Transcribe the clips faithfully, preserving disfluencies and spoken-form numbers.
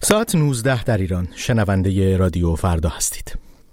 ساعت نوزده در ایران. شنونده رادیو فردا هستید.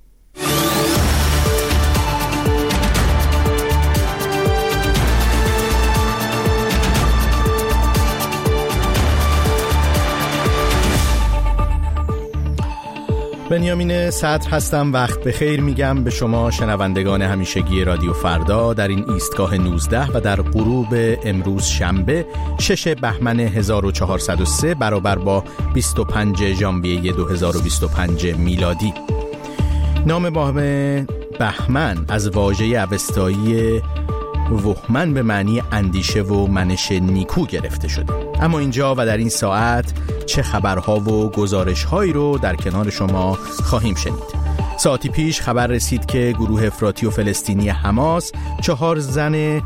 بنیامین صدر هستم. وقت بخیر میگم به شما شنوندگان همیشگی رادیو فردا در این ایستگاه نوزده و در غروب امروز شنبه شش بهمن هزار و چهارصد و سه برابر با بیست و پنج ژانویه دو هزار و بیست و پنج میلادی. نام ماه بهمن از واژه اوستایی وهمن به معنی اندیشه و منش نیکو گرفته شده. اما اینجا و در این ساعت چه خبرها و گزارش‌هایی رو در کنار شما خواهیم شنید. ساعتی پیش خبر رسید که گروه افراطی و فلسطینی حماس چهار زن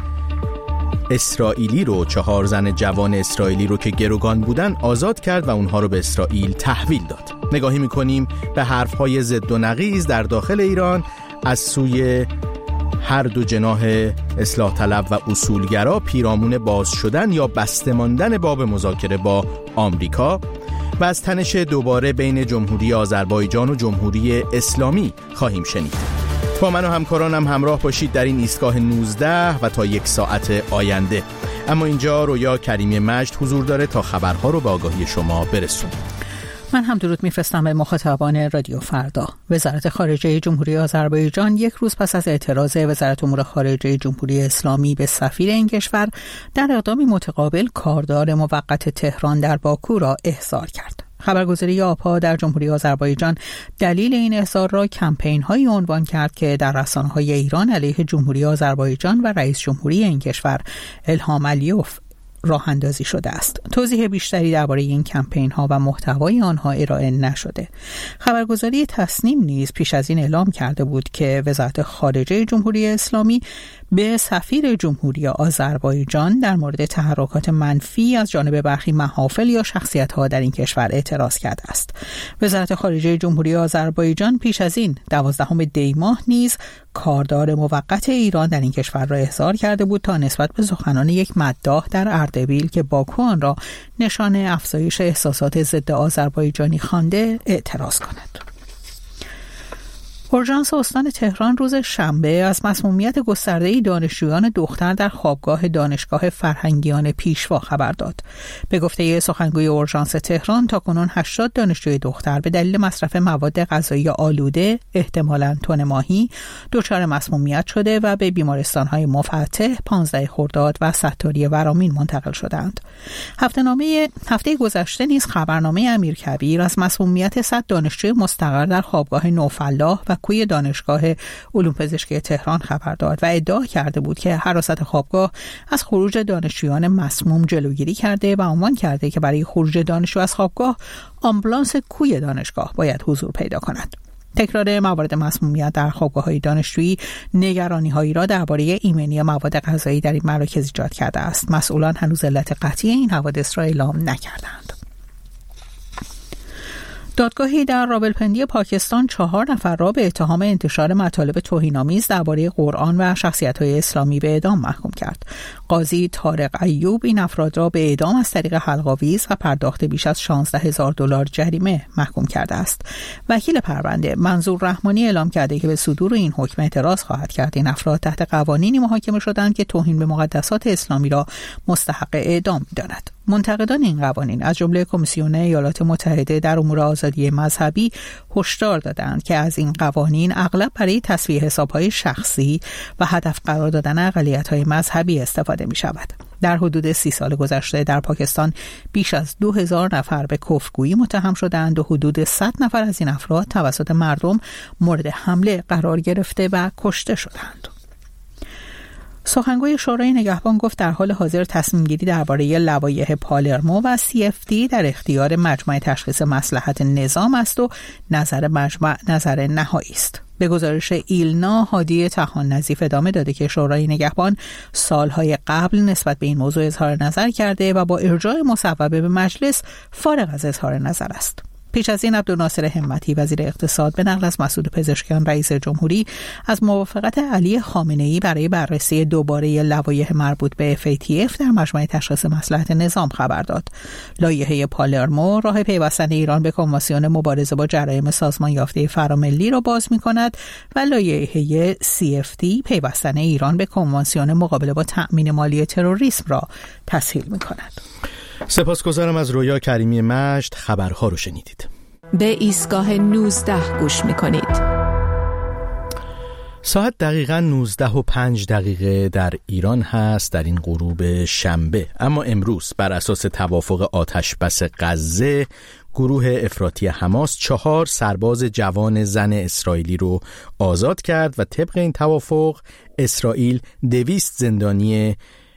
اسرائیلی رو چهار زن جوان اسرائیلی رو که گروگان بودن آزاد کرد و اونها رو به اسرائیل تحویل داد. نگاهی می‌کنیم به حرف‌های ضد و نقیض در داخل ایران از سوی هر دو جناح اصلاح طلب و اصولگرا پیرامون باز شدن یا بسته ماندن باب مذاکره با آمریکا و از تنش دوباره بین جمهوری آذربایجان و جمهوری اسلامی خواهیم شنید. با من و همکارانم همراه باشید در این ایستگاه نوزده و تا یک ساعت آینده. اما اینجا رویا کریمی مجد حضور داره تا خبرها رو به آگاهی شما برسونه. من هم درود میفرستم به مخاطبان رادیو فردا. وزارت خارجه جمهوری آذربایجان یک روز پس از اعتراض وزارت امور خارجه جمهوری اسلامی به سفیر این کشور در اقدامی متقابل کاردار موقت تهران در باکو را احضار کرد. خبرگزاری آپا در جمهوری آذربایجان دلیل این احضار را کمپین‌هایی عنوان کرد که در رسانه‌های ایران علیه جمهوری آذربایجان و رئیس جمهوری این کشور الهام علیوف راه اندازی شده است. توضیح بیشتری درباره این کمپین ها و محتوای آنها ارائه نشده. خبرگزاری تصنیم نیز پیش از این اعلام کرده بود که وزارت خارجه جمهوری اسلامی به سفیر جمهوری آذربایجان در مورد تحرکات منفی از جانب برخی محافل یا شخصیت ها در این کشور اعتراض کرده است. وزارت خارجه جمهوری آذربایجان پیش از این دوازدهم دی ماه نیز کاردار موقت ایران در این کشور را احضار کرده بود تا نسبت به سخنان یک مداح در اردبیل که باکو آن را نشان افزایش احساسات ضد آذربایجانی خوانده اعتراض کند. اورژانس استان تهران روز شنبه از مسمومیت گسترده‌ای دانشجویان دختر در خوابگاه دانشگاه فرهنگیان پیشوا خبر داد. به گفته سخنگوی اورژانس تهران تاکنون هشتاد دانشجوی دختر به دلیل مصرف مواد غذایی آلوده، احتمالاً تن ماهی، دچار مسمومیت شده و به بیمارستان‌های مفتح، پانزده خرداد و ستاری ورامین منتقل شدند. هفته‌نامه هفته گذشته نیز خبرنامه امیرکبیر از مسمومیت صد دانشجوی مستقر در خوابگاه نوفلاح و کوی دانشگاه علوم پزشکی تهران خبر داد و ادعا کرده بود که حراست خوابگاه از خروج دانشجویان مسموم جلوگیری کرده و عنوان کرده که برای خروج دانشجو از خوابگاه آمبولانس کوی دانشگاه باید حضور پیدا کند. تکرار موارد مسمومیت در خوابگاه‌های دانشجویی نگرانی‌هایی را درباره ایمنی مواد غذایی در این مراکز ایجاد کرده است. مسئولان هنوز علت قطعی این حوادث را اعلام نکردند. دادگاهی در راولپندی پاکستان چهار نفر را به اتهام انتشار مطالب توهین‌آمیز درباره قرآن و شخصیت‌های اسلامی به اعدام محکوم کرد. قاضی طارق ایوب این افراد را به اعدام از طریق حلق‌آویز و پرداخت بیش از شانزده هزار دلار جریمه محکوم کرده است. وکیل پرونده منظور رحمانی اعلام کرده که به صدور این حکم اعتراض خواهد کرد. این افراد تحت قوانینی محاکمه شدند که توهین به مقدسات اسلامی را مستحق اعدام می‌داند. منتقدان این قوانین از جمله کمیسیون ایالات متحده در امور آزادی مذهبی هشدار دادند که از این قوانین اغلب برای تسویه حساب‌های شخصی و هدف قرار دادن اقلیت‌های مذهبی استفاده می‌شود. در حدود سی سال گذشته در پاکستان بیش از دو هزار نفر به کفرگویی متهم شدند و حدود صد نفر از این افراد توسط مردم مورد حمله قرار گرفته و کشته شدند. سخنگوی شورای نگهبان گفت در حال حاضر تصمیم گیری درباره لوایح پالرمو و سی اف دی در اختیار مجمع تشخیص مصلحت نظام است و نظر مجمع نظر نهایی است. به گزارش ایلنا، هادی طحان نظیف ادامه داده که شورای نگهبان سالهای قبل نسبت به این موضوع اظهار نظر کرده و با ارجاع مصوبه به مجلس فارغ از اظهار نظر است. پیش از این عبدالناصر همتی وزیر اقتصاد به نقل از مسعود پزشکیان رئیس جمهوری از موافقت علی خامنه‌ای برای بررسی دوباره لوایح مربوط به اف ای تی اف در مجمع تشخیص مصلحت نظام خبر داد. لایحه پالرمو راه پیوستن ایران به کنوانسیون مبارزه با جرایم سازمان یافته فراملی را باز می‌کند و لایحه سی اف تی پیوستن ایران به کنوانسیون مقابله با تأمین مالی تروریسم را تسهیل می‌کند. سپاسگزارم از رویا کریمی مشت. خبرها رو شنیدید. به ایستگاه نوزده گوش می‌کنید. ساعت دقیقاً نوزده و پنج دقیقه در ایران هست در این غروب شنبه. اما امروز بر اساس توافق آتش بس غزه گروه افراطی حماس چهار سرباز جوان زن اسرائیلی رو آزاد کرد و طبق این توافق اسرائیل دویست زندانی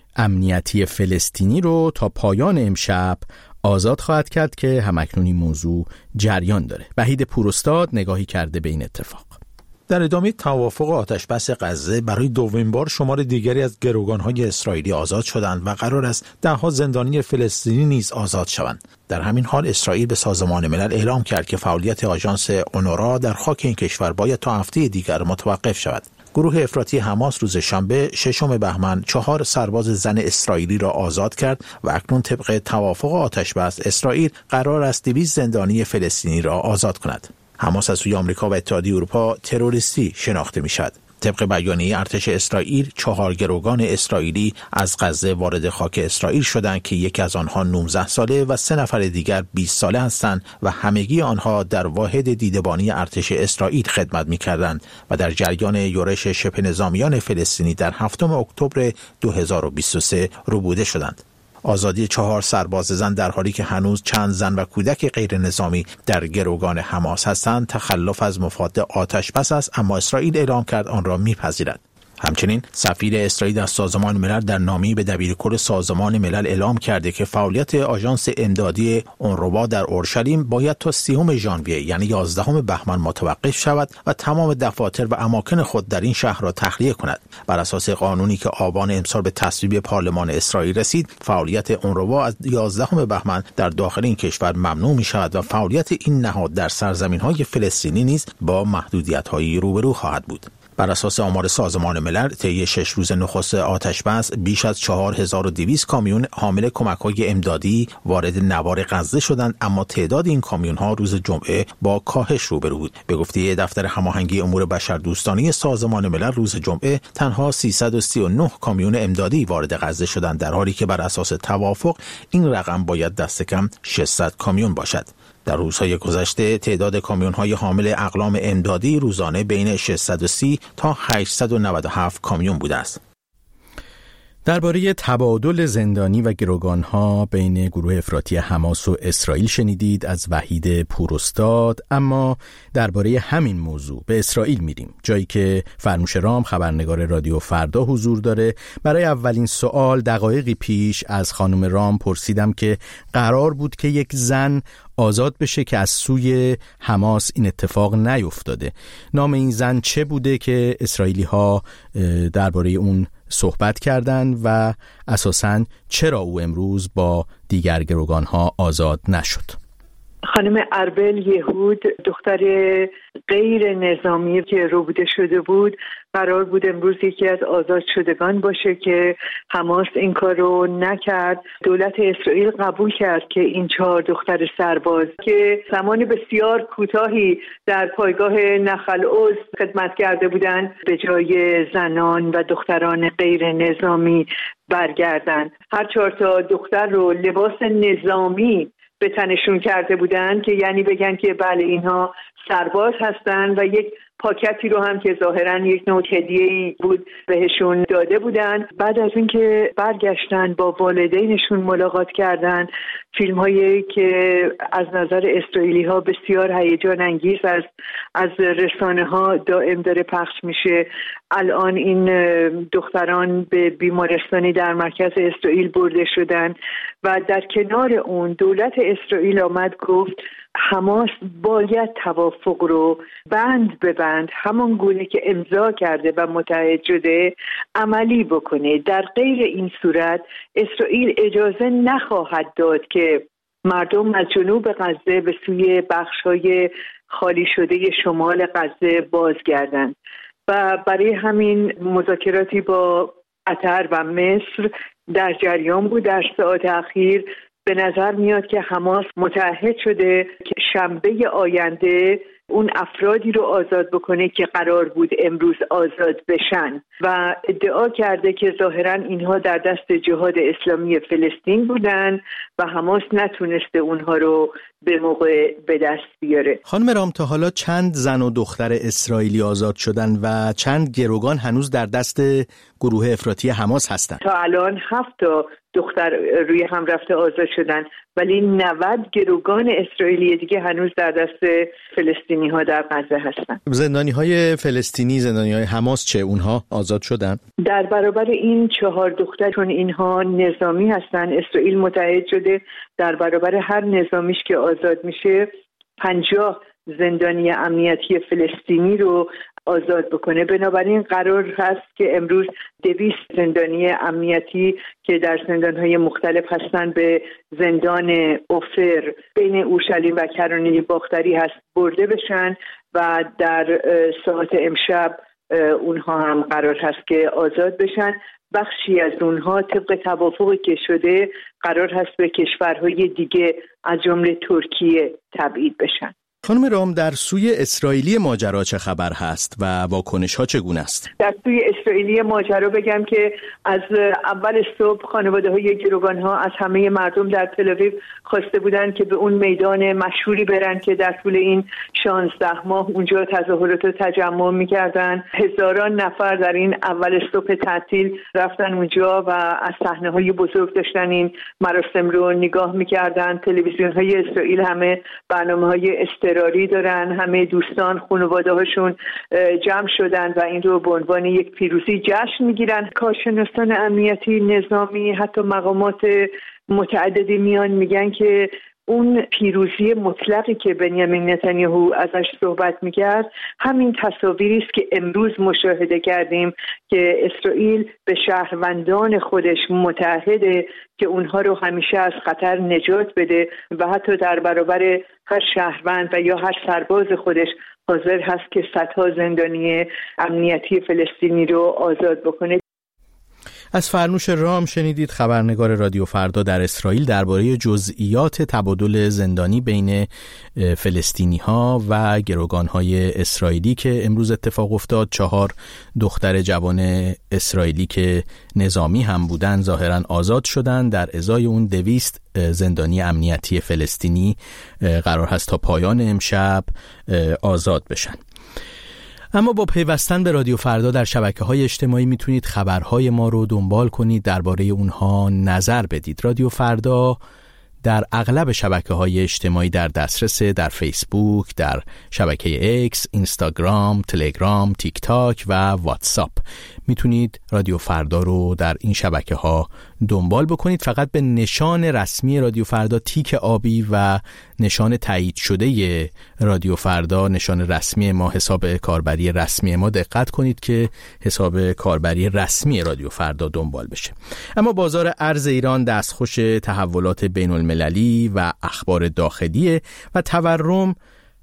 امنیتی فلسطینی رو تا پایان امشب آزاد خواهد کرد که همکنون این موضوع جریان داره. وحید پوراستاد نگاهی کرده به این اتفاق. در ادامه توافق آتش بس غزه برای دومین بار شمار دیگری از گروگان‌های اسرائیلی آزاد شدند و قرار است ده‌ها زندانی فلسطینی نیز آزاد شوند. در همین حال اسرائیل به سازمان ملل اعلام کرد که فعالیت آژانس اونروا در خاک این کشور باید تا هفته دیگر متوقف شود. گروه افراطی حماس روز شنبه ششم بهمن چهار سرباز زن اسرائیلی را آزاد کرد و اکنون طبق توافق آتش بس اسرائیل قرار است دویست زندانی فلسطینی را آزاد کند. حماس از سوی آمریکا و اتحادیه اروپا تروریستی شناخته می‌شود. طبق بیانیه ارتش اسرائیل چهار گروگان اسرائیلی از غزه وارد خاک اسرائیل شدند که یکی از آنها نوزده ساله و سه نفر دیگر بیست ساله هستند و همگی آنها در واحد دیدبانی ارتش اسرائیل خدمت می‌کردند و در جریان یورش شبه نظامیان فلسطینی در هفتم اکتبر دو هزار و بیست و سه ربوده شدند. آزادی چهار سرباز زن در حالی که هنوز چند زن و کودک غیر نظامی در گروگان حماس هستند تخلف از مفاد آتش بس است، اما اسرائیل اعلام کرد آن را میپذیرد. همچنین سفیر اسرائیل در سازمان ملل در نامه‌ای به دبیرکل سازمان ملل اعلام کرده که فعالیت آژانس امدادی اونروا در اورشلیم باید تا سیوم ژانویه یعنی یازدهم بهمن متوقف شود و تمام دفاتر و اماکن خود در این شهر را تخلیه کند. بر اساس قانونی که آبان امسال به تصویب پارلمان اسرائیل رسید، فعالیت اونروا از یازدهم بهمن در داخل این کشور ممنوع می شود و فعالیت این نهاد در سرزمین‌های فلسطینی نیز با محدودیت‌هایی روبرو خواهد بود. بر اساس آمار سازمان ملل طی شش روز نخست آتش بس بیش از چهار هزار و دویست کامیون حامل کمک‌های امدادی وارد نوار غزه شدند، اما تعداد این کامیون‌ها روز جمعه با کاهش روبرو بود. به گفته دفتر هماهنگی امور بشردوستانه سازمان ملل روز جمعه تنها سیصد و سی و نه کامیون امدادی وارد غزه شدند، در حالی که بر اساس توافق این رقم باید دست کم ششصد کامیون باشد. در روزهای گذشته تعداد کامیون‌های حامل اقلام امدادی روزانه بین ششصد و سی تا هشتصد و نود و هفت کامیون بوده است. درباره تبادل زندانی و گروگان‌ها بین گروه افراطی حماس و اسرائیل شنیدید از وحید پوراستاد. اما درباره همین موضوع به اسرائیل میریم، جایی که فرنوش رام خبرنگار رادیو فردا حضور داره. برای اولین سوال دقایقی پیش از خانم رام پرسیدم که قرار بود که یک زن آزاد بشه که از سوی حماس این اتفاق نیفتاده. نام این زن چه بوده که اسرائیلی ها درباره اون صحبت کردند و اساساً چرا او امروز با دیگر گروگان ها آزاد نشد؟ خانم اربل یهود، دختر غیر نظامی که ربوده شده بود، قرار بود امروز یکی از آزاد شدگان باشه که حماس این کار رو نکرد. دولت اسرائیل قبول کرد که این چهار دختر سرباز که زمان بسیار کوتاهی در پایگاه نخل عز خدمت کرده بودند به جای زنان و دختران غیر نظامی برگردند. هر چهار تا دختر رو لباس نظامی به تنشون کرده بودن که یعنی بگن که بله اینها سرباز هستن و یک پاکتی رو هم که ظاهراً یک نوع هدیه‌ای بود بهشون داده بودن. بعد از اینکه برگشتن با والدینشون ملاقات کردن، فیلم هایی که از نظر اسرائیلی ها بسیار هیجان انگیز است از رسانه ها دائم داره پخش میشه. الان این دختران به بیمارستانی در مرکز اسرائیل برده شدن و در کنار اون دولت اسرائیل آمد گفت حماس باید توافق رو بند به بند همان گونه که امضا کرده و متحد شده عملی بکنه. در غیر این صورت اسرائیل اجازه نخواهد داد که مردم از جنوب غزه به سوی بخش‌های خالی شده شمال غزه بازگردند و برای همین مذاکراتی با قطر و مصر در جریان بود. در ساعات اخیر به نظر میاد که حماس متعهد شده که شنبه آینده اون افرادی رو آزاد بکنه که قرار بود امروز آزاد بشن و ادعا کرده که ظاهراً اینها در دست جهاد اسلامی فلسطین بودن و حماس نتونسته اونها رو به موقع به دست بیاره. خانم رام، تا حالا چند زن و دختر اسرائیلی آزاد شدن و چند گروگان هنوز در دست گروه افراطی حماس هستند؟ تا الان هفت تا دختر روی هم رفته آزاد شدن، ولی نود گروگان اسرائیلی دیگه هنوز در دست فلسطینی ها در غزه هستن. زندانی های فلسطینی، زندانی های حماس چه؟ اونها آزاد شدن؟ در برابر این چهار دختر، چون اینها نظامی هستن، اسرائیل متعهد شده در برابر هر نظامیش که آزاد میشه پنجاه زندانی امنیتی فلسطینی رو آزاد بکنه. بنابراین قرار هست که امروز دویست زندانی امنیتی که در زندان‌های مختلف هستن به زندان اوفر بین اورشلیم و کرانه باختری هست برده بشن و در ساعت امشب اونها هم قرار هست که آزاد بشن. بخشی از اونها طبق توافقی که شده قرار هست به کشورهای دیگه از جمله ترکیه تبعید بشن. خانم رام، در سوی اسرائیلی ماجرا چه خبر هست و واکنش ها چگونه است؟ در سوی اسرائیلی ماجرا بگم که از اول صبح خانواده های گروگان ها از همه مردم در تل‌آویو خواسته بودند که به اون میدان مشهوری برن که در طول این شانزده ماه اونجا تظاهرات و تجمع می‌کردن. هزاران نفر در این اول صبح تعطیل رفتن اونجا و از صحنه‌های بزرگ داشتن این مراسم رو نگاه می‌کردن. تلویزیون‌های اسرائیل همه برنامه‌های اضطراری دارن، همه دوستان خانواده هاشون جمع شدن و این رو به عنوان یک پیروزی جشن میگیرن. کارشناسان امنیتی، نظامی، حتی مقامات متعددی میان میگن که اون پیروزی مطلقی که بنیامین نتانیاهو ازش صحبت میکرد همین تصاویری است که امروز مشاهده کردیم که اسرائیل به شهروندان خودش متعهده که اونها رو همیشه از خطر نجات بده و حتی در برابر هر شهروند و یا هر سرباز خودش حاضر هست که صدها زندانی امنیتی فلسطینی رو آزاد بکنه. از فرنوش رام شنیدید، خبرنگار رادیو فردا در اسرائیل، درباره جزئیات تبادل زندانی بین فلسطینی ها و گروگان های اسرائیلی که امروز اتفاق افتاد. چهار دختر جوان اسرائیلی که نظامی هم بودن ظاهرا آزاد شدن. در ازای اون دویست زندانی امنیتی فلسطینی قرار هست تا پایان امشب آزاد بشن. اما با پیوستن به رادیو فردا در شبکه‌های اجتماعی میتونید خبرهای ما رو دنبال کنید، درباره اونها نظر بدید. رادیو فردا در اغلب شبکه‌های اجتماعی در دسترس، در فیسبوک، در شبکه اکس، اینستاگرام، تلگرام، تیک تاک و واتساپ. میتونید رادیو فردا رو در این شبکه‌ها دنبال بکنید. فقط به نشان رسمی رادیو فردا تیک آبی و نشان تایید شده رادیو فردا، نشان رسمی ما، حساب کاربری رسمی ما دقت کنید که حساب کاربری رسمی رادیو فردا دنبال بشه. اما بازار ارز ایران دستخوش تحولات بین المللی و اخبار داخلیه و تورم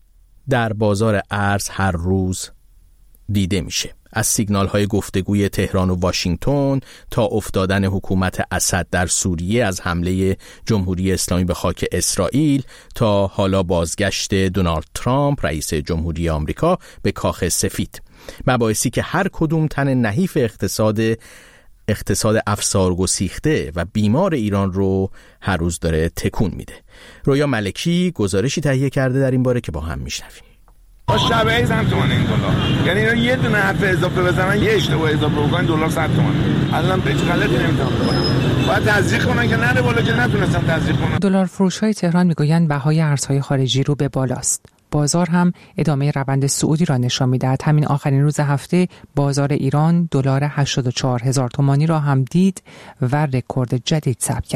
در بازار ارز هر روز دیده میشه. از سیگنال های گفتگوی تهران و واشنگتن تا افتادن حکومت اسد در سوریه از حمله جمهوری اسلامی به خاک اسرائیل تا حالا بازگشت دونالد ترامپ رئیس جمهوری آمریکا به کاخ سفید، مباحثی که هر کدوم تن نحیف اقتصاد اقتصاد افسارگسیخته و بیمار ایران رو هر روز داره تکون میده. رویا ملکی گزارشی تهیه کرده در این باره که با هم میشنویم. با شبیه صد تومن این دلار، یعنی اینا یه دونه حرف اضافه بزنن، یه اشتباه اضافه بکنن، دلار صد تومن. الان به هیچ غلطی نمیتونن بکنن. باید تزریق کنن که نره بالا، که نتونستن تزریق کنن. دلار فروش‌های تهران میگویند بهای ارزهای خارجی رو به بالاست. بازار هم ادامه روند صعودی را نشان می‌دهد. همین آخرین روز هفته بازار ایران دلار هشتاد و چهار هزار تومانی را هم دید و رکورد جدید ثبت کرد.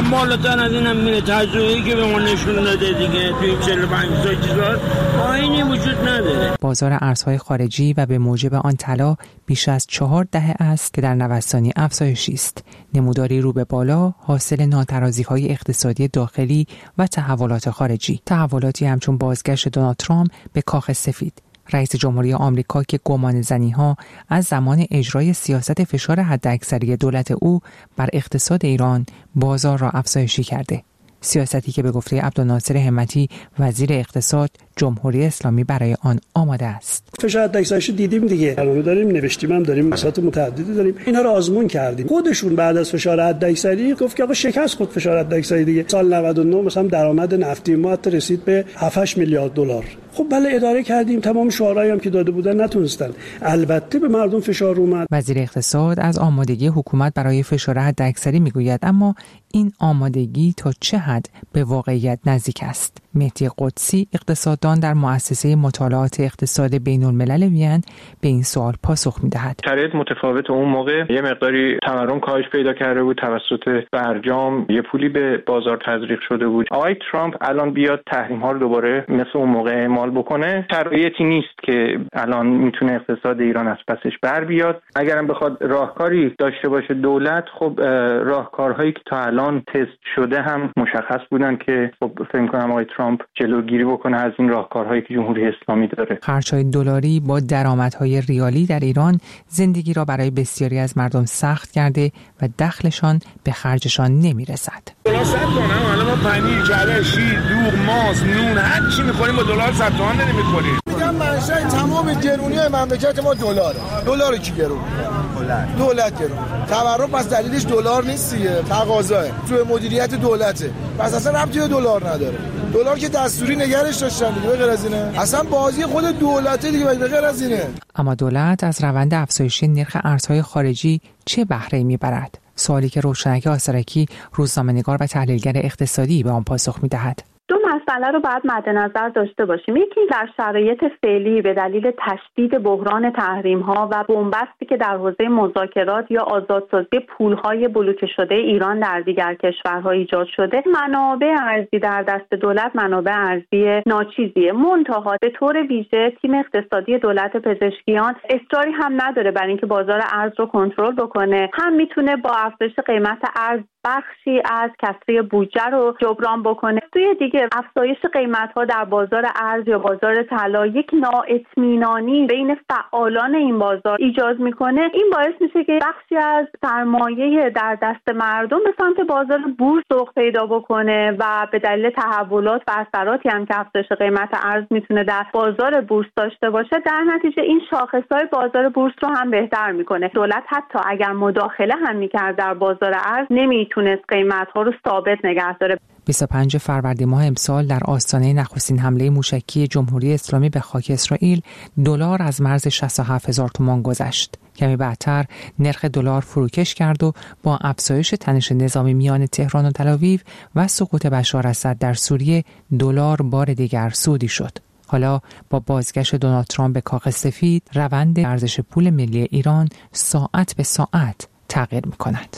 بالاتر از اینم میره. تجربه‌ای که به ما نشون داده دیگه توی چهل و پنج سال چیزار آینی وجود نداره. بازار ارزهای خارجی و به موجب آن طلا بیش از چهار دهه است که در نوسانی افزایشی است. نموداری رو به بالا حاصل ناترازی‌های اقتصادی داخلی و تحولات خارجی. تحولاتی همچون بازگشت دونالد ترامپ به کاخ سفید، رئیس جمهوری آمریکا که گمان زنی‌ها از زمان اجرای سیاست فشار حداکثری دولت او بر اقتصاد ایران بازار را افزایشی کرده. سیاستی که به گفته عبدالناصر همتی وزیر اقتصاد جمهوری اسلامی برای آن آماده است. فشار حداکثری دیدیم دیگه، الان داریم نوشتیم هم داریم مسائل متعددی داریم، اینا رو آزمون کردیم. خودشون بعد از فشار حداکثری گفت که آقا شکست خود فشار حداکثری دیگه. سال نود و نه مثلا درآمد نفتی ما حتی رسید به هفت هشت میلیارد دلار. خب بله اداره کردیم، تمام شعارهایی هم که داده بودن نتونستن. البته به مردم فشار اومد. وزیر اقتصاد از آمادگی حکومت برای فشار حداکثری میگوید، اما این آمادگی تا چه حد به واقعیت نزدیک است؟ مهدی قدسی اقتصاددان در مؤسسه مطالعات اقتصاد بین الملل وین به این سوال پاسخ می‌دهد. شرایط متفاوت. اون موقع یه مقداری تورم کاهش پیدا کرده بود توسط برجام، یه پولی به بازار تزریق شده بود. آقای ترامپ الان بیاد تحریم‌ها رو دوباره مثل اون موقع اعمال بکنه، شرایطی نیست که الان میتونه اقتصاد ایران از پسش بر بیاد. اگرم بخواد راهکاری داشته باشه دولت، خب راهکارهایی که تا الان تست شده هم مشخص بودن که خب فکر کنم آقای ترامپ جلوگیری بکنه از این راهکارهایی که جمهوری اسلامی داره. خرج‌های دلاری با درآمدهای ریالی در ایران زندگی را برای بسیاری از مردم سخت کرده و دخلشان به خرجشان نمیرسد. دلار صد تومن، الان ما پنیر، کره، شیر، دوغ، ماست، نون، هر چی می‌خوریم با دلار صد تومن نمی‌خوریم. میگم منشأ تمام گرونی‌های مملکت ما دلاره. دلار کی گرون؟ دولت. دولت گرون. تورم پس دلیلش دلار نیست دیگه، تقاضاه. تو مدیریت دولته. پس اصلا ربطی به دلار نداره. دلار که دستوری نگرش داشتن دیگه، به غیر از اینه اصلا بازی خود دولته دیگه، به غیر از اینه. اما دولت از روند افزایش نرخ ارزهای خارجی چه بهره‌ای می‌برد؟ سوالی که روشنک آسرکی روزنامه‌نگار و تحلیلگر اقتصادی به آن پاسخ می‌دهد. دو مسئله رو باید مد نظر داشته باشیم. یکی در شرایط فعلی به دلیل تشدید بحران تحریم‌ها و بنبستی که در حوزه مذاکرات یا آزادسازی پول‌های بلوکه شده ایران در دیگر کشورها ایجاد شده، منابع ارزی در دست دولت منابع ارزی ناچیزیه. منتها به طور ویژه تیم اقتصادی دولت پزشکیان اصراری هم نداره برای اینکه بازار ارز رو کنترل بکنه، هم میتونه با افزایش قیمت ارز بخشی از کسری بودجه رو جبران بکنه. توی دیگه افزایش قیمت‌ها در بازار ارز یا بازار طلا یک نااطمینانی بین فعالان این بازار ایجاد میکنه. این باعث میشه که بخشی از سرمایه در دست مردم به سمت بازار بورس سوق پیدا بکنه و به دلیل تحولات و اثراتی هم که افزایش قیمت ارز میتونه در بازار بورس داشته باشه، در نتیجه این شاخص‌های بازار بورس رو هم بهتر میکنه. دولت حتی اگر مداخله هم میکرد در بازار ارز نمیتونست قیمت‌ها رو ثابت نگه داره. بیست و پنجم فروردین ماه امسال در آستانه نخستین حمله موشکی جمهوری اسلامی به خاک اسرائیل، دلار از مرز شصت و هفت هزار تومان گذشت. کمی بعدتر نرخ دلار فروکش کرد و با افزایش تنش نظامی میان تهران و تل‌آویو و سقوط بشار اسد در سوریه، دلار بار دیگر سعودی شد. حالا با بازگشت دونالد ترامپ به کاخ سفید، روند ارزش پول ملی ایران ساعت به ساعت تغییر می‌کند.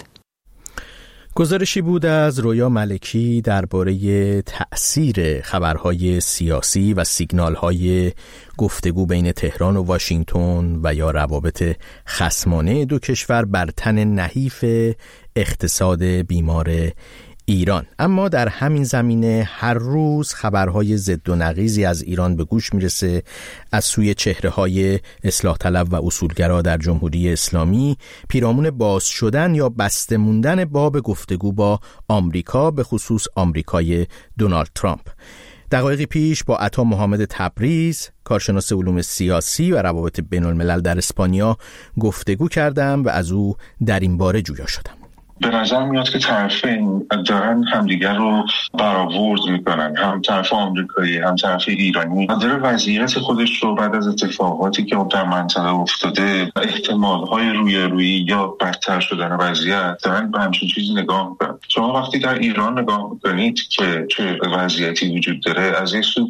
گزارشی بود از رویا ملکی درباره تأثیر خبرهای سیاسی و سیگنالهای گفتگو بین تهران و واشنگتن و یا روابط خصمانه دو کشور بر تن نحیف اقتصاد بیمار ایران. اما در همین زمینه هر روز خبرهای ضد و نقیضی از ایران به گوش میرسه از سوی چهره‌های اصلاح طلب و اصولگرا در جمهوری اسلامی، پیرامون باز شدن یا بسته موندن باب گفتگو با آمریکا، به خصوص آمریکای دونالد ترامپ. دقایقی پیش با عطا محمد تبریز، کارشناس علوم سیاسی و روابط بین الملل در اسپانیا گفتگو کردم و از او در این باره جویا شدم. به نظر میاد که طرفین دارن همدیگر رو برآورد میکنن، هم طرف آمریکایی هم طرف ایرانی داره وضعیت خودش رو بعد از اتفاقاتی که در منطقه افتاده، احتمالهای روی روی یا بدتر شدن وضعیت، دارن به همچین چیزی نگاه میکنن. شما وقتی در ایران نگاه میکنید که چه وضعیتی وجود داره، از این سو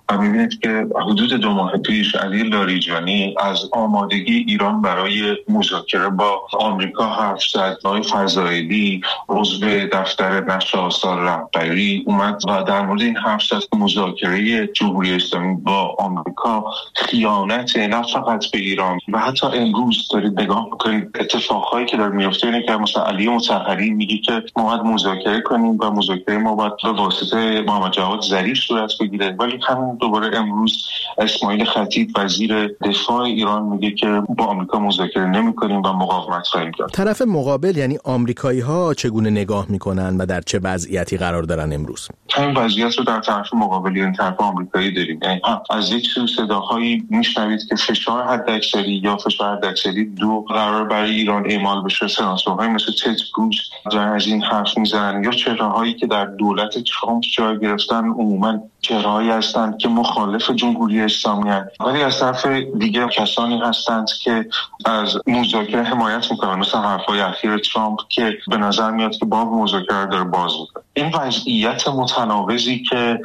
و می‌بینید که حدود دو ماه پیش علی لاریجانی از آمادگی ایران برای مذاکره با آمریکا حرف زد. آقای فضائلی عضو دفتر نشر آثار رهبری اومد و در مورد این حرف زد که مذاکره جمهوری اسلامی با آمریکا خیانت نه فقط به ایران و حتی امروز دارید نگاه می‌کنید اتفاقهایی که داره میفته اینه که مثلا علی مطهری میگه که ما باید مذاکره کنیم و مذاکره ما باید به واسطه محمد جواد ظریف صورت بگیره، ولی همین دوباره امروز اسماعیل خطیب وزیر دفاع ایران میگه که با آمریکا مذاکره نمی‌کنیم و مقاومت خواهیم کرد. طرف مقابل یعنی آمریکایی‌ها چگونه نگاه می‌کنن و در چه وضعیتی قرار دارن امروز؟ همین وضعیت رو در طرف مقابل این طرف آمریکایی داریم. یعنی از یک سو صداهایی میشنوید که فشار حداکثری یا فشار حداکثری دو قرار برای ایران اعمال بشه. سناتورهای مثل تد کروز دارن از این حرف میزنن، یا چهره‌هایی که در دولت ترامپ جای گرفتن عموما چهره‌هایی هستند که مخالف جمهوری اسلامی هستند، ولی از طرف دیگه کسانی هستند که از مذاکره حمایت میکنن، مثل حرف‌های اخیر ترامپ که به نظر میاد که باب مذاکره داره باز میکنه. این وضعیت متناقضی که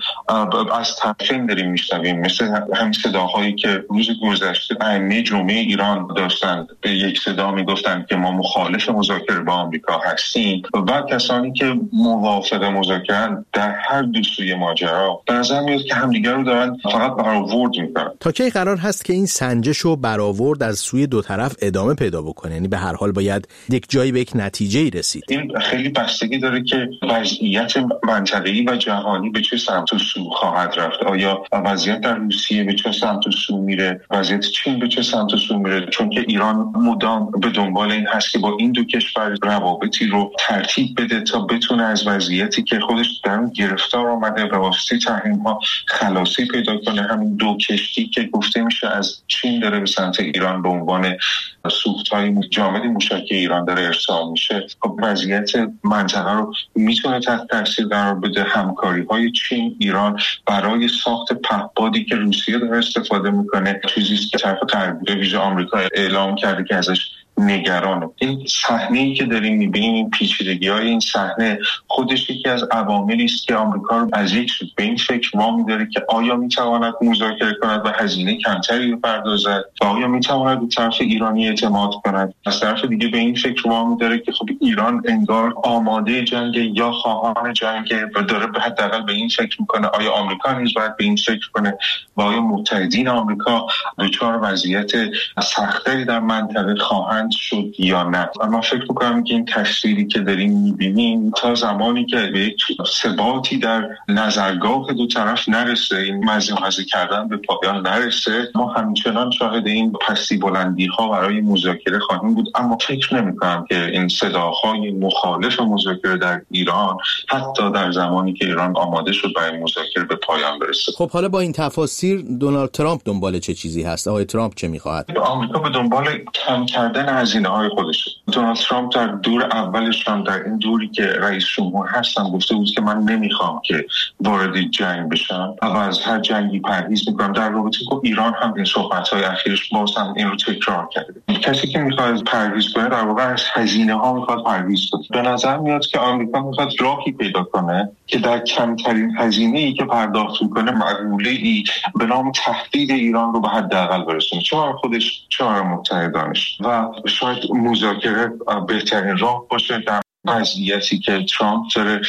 از طرفین داریم میشنویم، مثل همین صداهایی که روز گذشته ائمه جمعه ایران داشتند به یک صدا میگفتند که ما مخالف مذاکره با آمریکا هستیم، و کسانی که موافق مذاکره در هر دو سوی ماجرا به نظر میاد که همدیگر رو دارن فقط برآورد میکنن. تا کی قرار هست که این سنجش و برآورد از سوی دو طرف ادامه پیدا بکنه؟ یعنی به هر حال باید یک جایی به یک نتیجه‌ای رسید. این خیلی بستگی داره که وضعیت منطقه‌ای و جهانی به چه سمت و سو خواهد رفت. آیا وضعیت در روسیه به چه سمت و سو میره؟ وضعیت چین به چه سمت و سو میره؟ چون که ایران مدام به دنبال این هست که با این دو کشور روابطی رو ترتیب بده تا بتونه از وضعیتی که خودش در اون گرفتار آمده به واسطه تحریم‌ها خلاصی پیدا کنه. همین دو کشتی که گفته میشه از چین داره به سمت ایران به عنوان سوخت‌های جامد موشکی ایران داره ارسال میشه، خب وضعیت منطقه رو میتونه تحت تاثیر قرار بده. همکاری‌های چین ایران برای ساخت پهپادی که روسیه داره استفاده میکنه چیزی است که طرف غربی به ویژه آمریکا اعلام کرده که ازش نگرانه. این صحنه‌ای که داریم می‌بینیم، این پیچیدگی‌های این صحنه خودش یکی از عواملی است که آمریکا رو از یک سو به این فکر وامی داره که آیا می‌تواند مذاکره کند و هزینه کمتری بپردازد و آیا می‌تواند به طرف ایرانی اعتماد کند. از طرف دیگه به این فکر وامی داره که خب ایران انگار آماده جنگ یا خواهان جنگ و داره به حداقل به این فکر می‌کنه آیا آمریکا نیز باید به این فکر کنه و آیا متحدین آمریکا دچار وضعیت سخت‌تری در منطقه خواهند شد یا نه. من فکر میکنم که این تصویری که داریم میبینیم تا زمانی که به یک ثباتی در نظرگاه دو طرف نرسه، این مزه کردن به پایان نرسه، ما همچنان شاهد این پستی بلندی ها برای مذاکره خواهیم بود. اما فکر نمیکنم که این صداهای مخالف مذاکره در ایران حتی در زمانی که ایران آماده شد برای مذاکره به پایان برسه. خب حالا با این تفاسیر دونالد ترامپ دنبال چه چیزی هست؟ آقای ترامپ چه میخواهد؟ آمریکا به دنبال کم کردن هزینه‌های خودشه. دونالد ترامپ در دور اولشان در این دوری که رئیس جمهور هستن گفته بود که من نمیخوام که وارد جنگ بشم و از هر جنگی پرهیز میکنم. در رابطه با ایران هم این صحبت‌های اخیرش باز هم این رو تکرار کرده. کسی که میخواد پرهیز کنه در واقع از هزینه‌ها میخواد پرهیز کنه. به نظر میاد که آمریکا میخواد راهی پیدا کنه که در کمترین هزینه‌ای که پرداخت میکنه مقوله‌ای به نام تهدید ایران رو به حداقل برسونه، چه برای خودش چه برای متحدانش. و شاید مذاکره بهترین راه باشه در وضعیتی که ترامپ داره.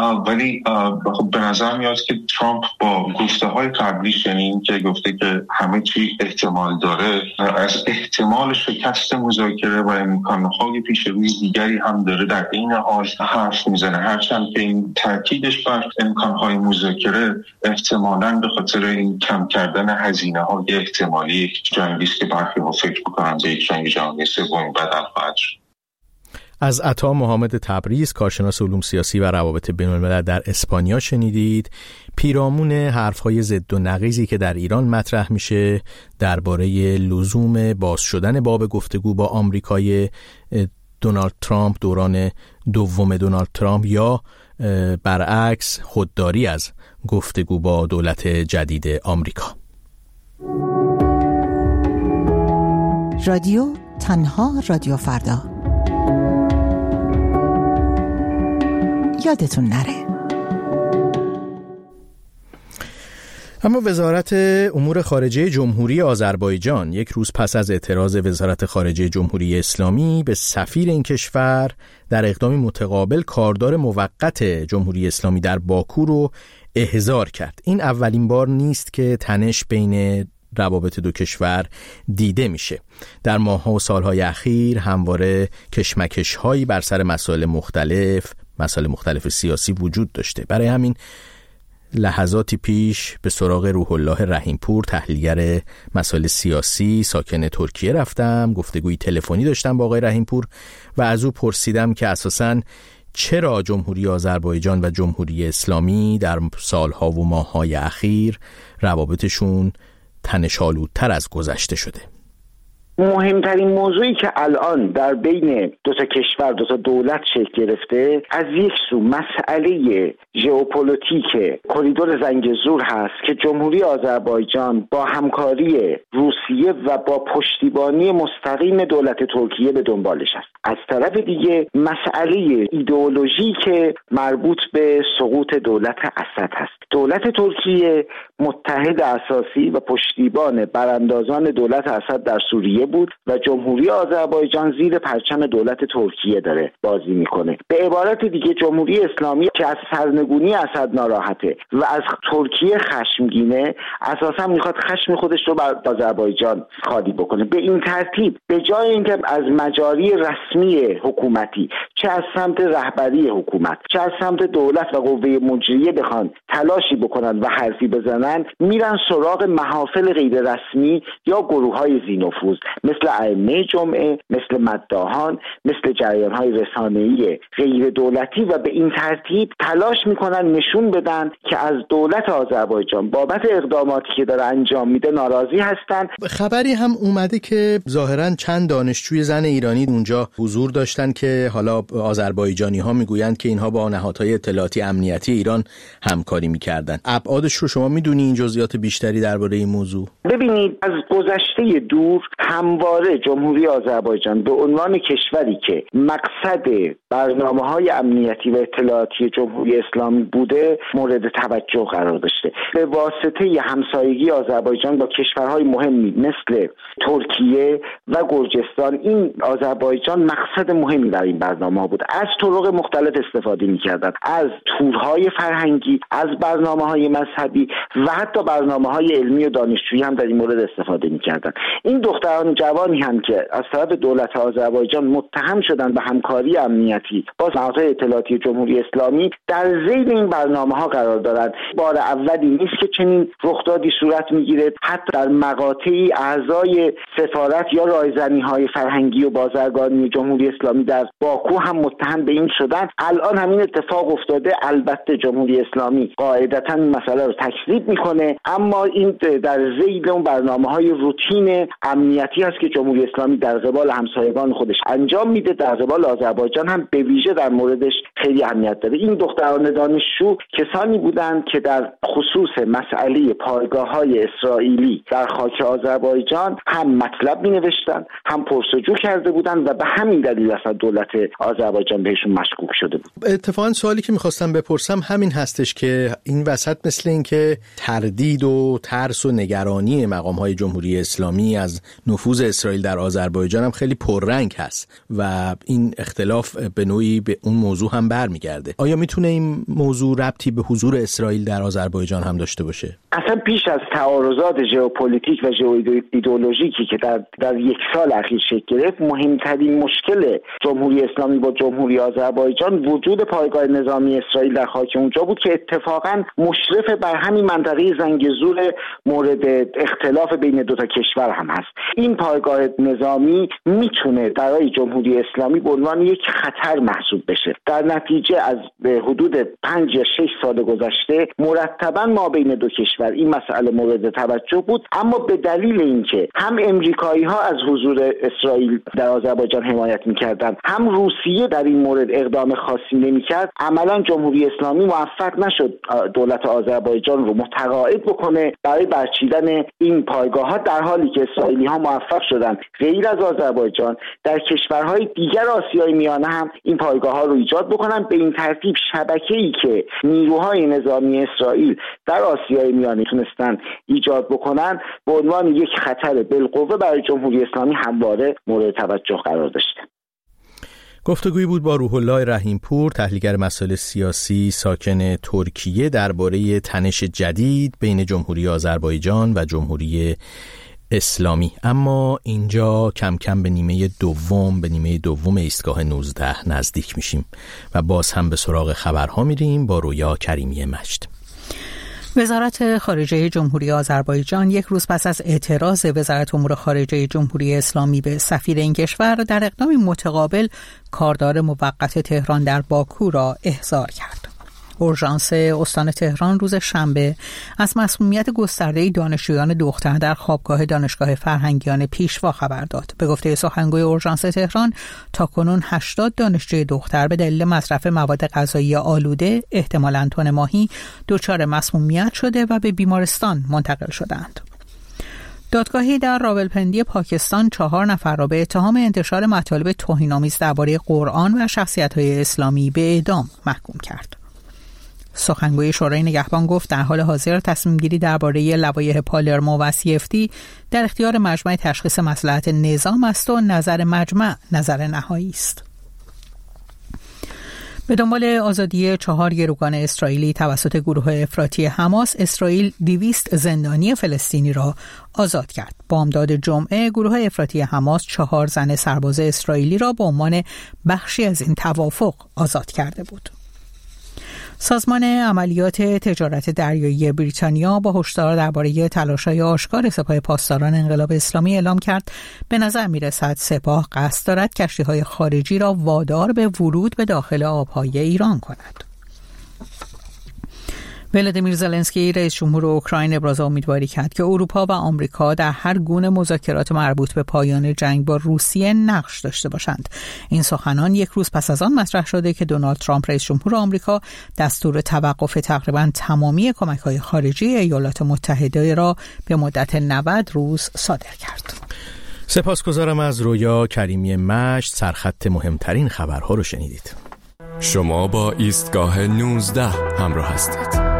ولی به نظر میاد که ترامپ با گفته های قبلیش، یعنی این که گفته که همه چی احتمال داره، از احتمال شکست مذاکره و امکانهای پیش روی دیگری هم داره در این حال حرف میزنه، هرچند که این تاکیدش بر امکانهای مذاکره احتمالاً به خاطر این کم کردن هزینه های احتمالی یک جنگی است که برخی ها فکر میکنن به یک جنگ جهانی سوم بدل خواهد شد. از عطا محمد تبریز، کارشناس علوم سیاسی و روابط بین‌الملل در اسپانیا شنیدید. پیرامون حرف‌های ضد و نقیضی که در ایران مطرح میشه درباره لزوم باز شدن باب گفتگو با آمریکای دونالد ترامپ، دوران دوم دونالد ترامپ، یا برعکس خودداری از گفتگو با دولت جدید آمریکا. رادیو تنها رادیو فردا. یادتون نره. اما وزارت امور خارجه جمهوری آذربایجان یک روز پس از اعتراض وزارت خارجه جمهوری اسلامی به سفیر این کشور در اقدامی متقابل کاردار موقت جمهوری اسلامی در باکو رو احضار کرد. این اولین بار نیست که تنش بین روابط دو کشور دیده میشه. در ماه‌ها و سالهای اخیر همواره کشمکش‌هایی بر سر مسائل مختلف مسائل مختلف سیاسی وجود داشته. برای همین لحظاتی پیش به سراغ روح الله رحیمپور، تحلیلگر مسائل سیاسی ساکن ترکیه رفتم. گفتگوی تلفنی داشتم با آقای رحیمپور و از او پرسیدم که اساساً چرا جمهوری آذربایجان و جمهوری اسلامی در سالها و ماه‌های اخیر روابطشون تنش‌آلودتر از گذشته شده. مهمترین موضوعی که الان در بین دو تا کشور، دو تا دولت شکل گرفته، از یک سو مسئله ژئوپلیتیک کریدور زنگزور هست که جمهوری آذربایجان با همکاری روسیه و با پشتیبانی مستقیم دولت ترکیه به دنبالش است. از طرف دیگه مسئله ایدئولوژی که مربوط به سقوط دولت اسد هست. دولت ترکیه متحد اساسی و پشتیبان براندازان دولت اسد در سوریه بود و جمهوری آذربایجان زیر پرچم دولت ترکیه داره بازی میکنه. به عبارت دیگه جمهوری اسلامی که از سرنگونی اسد ناراحته و از ترکیه خشمگینه، اساسا میخواد خشم خودش رو بر آذربایجان خالی بکنه. به این ترتیب به جای اینکه از مجاری رسمی حکومتی، چه از سمت رهبری حکومت، چه از سمت دولت و قوه مجریه بخوان تلاشی بکنن و حرفی بزنن، میرن سراغ محافل غیر رسمی یا گروه‌های ذی‌نفوذ مثل ائمه جمعه، مثل مداحان، مثل جریان‌های رسانه‌ای غیر دولتی و به این ترتیب تلاش میکنن نشون بدن که از دولت آذربایجان بابت اقداماتی که داره انجام میده ناراضی هستن. خبری هم اومده که ظاهراً چند دانشجوی زن ایرانی اونجا حضور داشتن که حالا آذربایجانی‌ها میگویند که اینها با نهادهای اطلاعاتی امنیتی ایران همکاری میکردن. ابعادش رو شما میدونی؟ این جزئیات بیشتری درباره این موضوع؟ ببینید، از گذشته دور همواره جمهوری آذربایجان به عنوان کشوری که مقصد برنامه‌های امنیتی و اطلاعاتی جمهوری اسلامی بوده مورد توجه قرار داشته. به واسطه همسایگی آذربایجان با کشورهای مهمی مثل ترکیه و گرجستان، این آذربایجان مقصد مهمی در این برنامه‌ها بود. از طرق مختلف استفاده می‌کردند، از تورهای فرهنگی، از برنامه‌های مذهبی و حتی برنامه‌های علمی و دانشجویی هم در این مورد استفاده می‌کردند. این دختران جوانی هم که از طرف دولت آذربایجان متهم شدند به همکاری امنیتی با نهادهای اطلاعاتی جمهوری اسلامی، در ذیل این برنامه‌ها قرار دارند. بار اولی نیست که چنین رخدادی صورت می‌گیرد. حتی در مقاطعی اعضای سفارت یا رایزنی‌های فرهنگی و بازرگانی جمهوری اسلامی در باکو هم متهم به این شدند. الان همین اتفاق افتاده. البته جمهوری اسلامی قاعدتاً این مسئله رو تکذیب می‌کنه، اما این در ذیل اون برنامه‌های روتین امنیتی هست که جمهوری اسلامی در قبال همسایگان خودش انجام میده. در قبال آذربایجان هم به ویژه در موردش خیلی اهمیت داره. این دختران دانشجو کسانی بودند که در خصوص مسئله پایگاه‌های اسرائیلی در خاک آذربایجان هم مطلب می‌نوشتند، هم پرسجو کرده بودند و به همین دلیل اصلا دولت آذربایجان بهشون مشکوک شده بود. اتفاقاً سوالی که می‌خواستم بپرسم همین هستش که این وسط مثل این که تردید و ترس و نگرانی مقام‌های جمهوری اسلامی از نفوذ اسرائیل در آذربایجان هم خیلی پررنگ هست و این اختلاف به نوعی به اون موضوع هم برمیگرده. آیا میتونه این موضوع ربطی به حضور اسرائیل در آذربایجان هم داشته باشه؟ اصلا پیش از تعارضات ژئوپلیتیک و ژئوایدئولوژیکی که در در یک سال اخیر شکل گرفت، مهمترین مشکل جمهوری اسلامی با جمهوری آذربایجان وجود پایگاه نظامی اسرائیل در خاک اونجا بود که اتفاقا مشرف بر همین منطقه زنگزور مورد اختلاف بین دو تا کشور هم هست. این پایگاه نظامی میتونه برای جمهوری اسلامی به عنوان یک خطر محسوب بشه. در نتیجه از حدود پنج یا شش سال گذشته مرتبا ما بین دو کشور این مسئله مورد توجه بود، اما به دلیل اینکه هم امریکایی ها از حضور اسرائیل در آذربایجان حمایت میکردند، هم روسیه در این مورد اقدام خاصی نمیکرد، عملا جمهوری اسلامی موفق نشد دولت آذربایجان رو متقاعد بکنه برای برچیدن این پایگاه ها، در حالی که اسرائیلی ها موفق موفق شدن غیر از آذربایجان در کشورهای دیگر آسیای میانه هم این پایگاه ها رو ایجاد بکنن. به این ترتیب شبکه‌ای که نیروهای نظامی اسرائیل در آسیای میانه تونستن ایجاد بکنن به عنوان یک خطر بالقوه برای جمهوری اسلامی همواره مورد توجه قرار داشته. گفتگویی بود با روح الله رحیمپور، تحلیلگر مسائل سیاسی ساکن ترکیه، درباره تنش جدید بین جمهوری آذربایجان و جمهوری اسلامی. اما اینجا کم کم به نیمه دوم به نیمه دوم ایستگاه نوزده نزدیک میشیم و باز هم به سراغ خبرها میریم با رویا کریمی مجد. وزارت خارجه جمهوری آذربایجان یک روز پس از اعتراض وزارت امور خارجه جمهوری اسلامی به سفیر این کشور در اقدامی متقابل کاردار موقت تهران در باکو را احضار کرد. اورژانس استان تهران روز شنبه از مسمومیت گسترده دانشجویان دختر در خوابگاه دانشگاه فرهنگیان پیشوا خبر داد. به گفته سخنگوی اورژانس تهران تاکنون هشتاد دانشجوی دختر به دلیل مصرف مواد غذایی آلوده احتمالاً تن ماهی دچار مسمومیت شده و به بیمارستان منتقل شدند. دادگاهی در راولپندی پاکستان چهار نفر را به اتهام انتشار مطالب توهین‌آمیز درباره قرآن و شخصیت‌های اسلامی به اعدام محکوم کرد. سخنگوی شورای نگهبان گفت در حال حاضر تصمیم گیری درباره لوایح پالرمو و سی اف تی در اختیار مجمع تشخیص مصلحت نظام است و نظر مجمع نظر نهایی است. به دنبال آزادی چهار گروگان اسرائیلی توسط گروه افراطی حماس، اسرائیل دویست زندانی فلسطینی را آزاد کرد. بامداد جمعه گروه افراطی حماس چهار زن سرباز اسرائیلی را به عنوان بخشی از این توافق آزاد کرده بود. سازمان عملیات تجارت دریایی بریتانیا با هشدار درباره تلاش‌های آشکار سپاه پاسداران انقلاب اسلامی اعلام کرد به نظر می‌رسد سپاه قصد دارد کشتی‌های خارجی را وادار به ورود به داخل آب‌های ایران کند. ولادیمیر زلنسکی رئیس جمهور اوکراین ابراز امیدواری کرد که اروپا و آمریکا در هر گونه مذاکرات مربوط به پایان جنگ با روسیه نقش داشته باشند. این سخنان یک روز پس از آن مطرح شده که دونالد ترامپ رئیس جمهور آمریکا دستور توقف تقریباً تمامی کمک‌های خارجی ایالات متحده را به مدت نود روز صادر کرد. سپاسگزارم از رویا کریمی مجد. سرخط مهمترین خبرها رو شنیدید. شما با ایستگاه نوزده همراه هستید.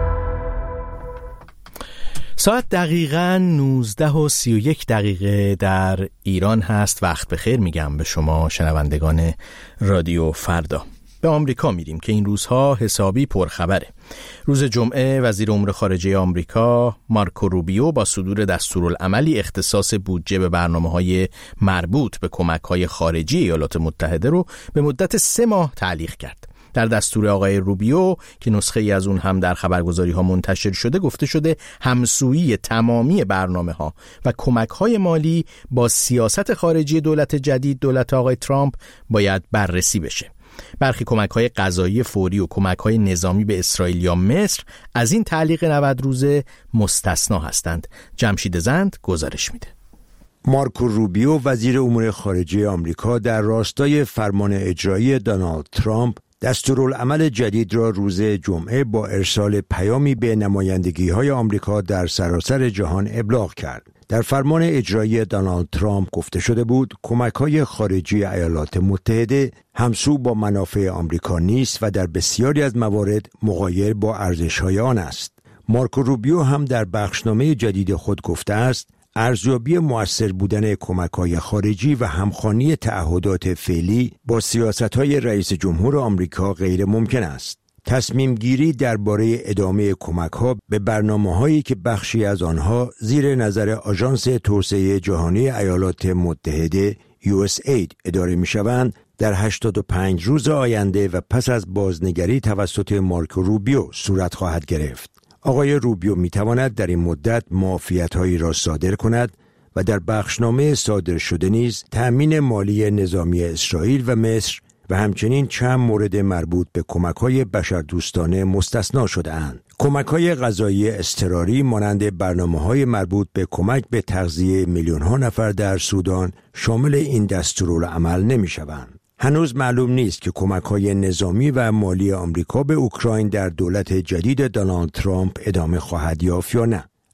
ساعت دقیقاً نوزده و سی و یک دقیقه در ایران هست. وقت بخیر میگم به شما شنوندگان رادیو فردا. به آمریکا میریم که این روزها حسابی پرخبره. روز جمعه وزیر امور خارجه آمریکا مارکو روبیو با صدور دستورالعملی اختصاص بودجه به برنامه‌های مربوط به کمک‌های خارجی ایالات متحده رو به مدت سه ماه تعلیق کرد. در دستور آقای روبیو که نسخه ای از اون هم در خبرگزاری ها منتشر شده گفته شده همسویی تمامی برنامه ها و کمک های مالی با سیاست خارجی دولت جدید دولت آقای ترامپ باید بررسی بشه. برخی کمک های غذایی فوری و کمک های نظامی به اسرائیل یا مصر از این تعلیق نود روزه مستثنا هستند. جمشید زند گزارش میده. مارکو روبیو وزیر امور خارجه آمریکا در راستای فرمان اجرایی دونالد ترامپ دستورالعمل جدید را روز جمعه با ارسال پیامی به نمایندگی‌های آمریکا در سراسر جهان ابلاغ کرد. در فرمان اجرایی دونالد ترامپ گفته شده بود کمک‌های خارجی ایالات متحده همسو با منافع آمریکا نیست و در بسیاری از موارد مغایر با ارزش‌های آن است. مارکو روبیو هم در بخشنامه جدید خود گفته است ارزیابی مؤثر بودن کمک‌های خارجی و همخوانی تعهدات فعلی با سیاست‌های رئیس جمهور آمریکا غیر ممکن است. تصمیم گیری درباره ادامه کمک‌ها به برنامه‌هایی که بخشی از آنها زیر نظر آژانس توسعه جهانی ایالات متحده یو اس اید اداره می‌شوند در هشتاد و پنج روز آینده و پس از بازنگری توسط مارکو روبیو صورت خواهد گرفت. آقای روبیو میتواند در این مدت معافیت‌هایی را صادر کند و در بخشنامه صادر شده نیز تأمین مالی نظامی اسرائیل و مصر و همچنین چند مورد مربوط به کمک‌های بشردوستانه مستثنا شده‌اند. کمک‌های غذایی اضطراری مانند برنامه‌های مربوط به کمک به تغذیه میلیون‌ها نفر در سودان شامل این دستورالعمل نمی‌شوند. هنوز معلوم نیست که کمک‌های نظامی و مالی آمریکا به اوکراین در دولت جدید دونالد ترامپ ادامه خواهد یافت یا نه.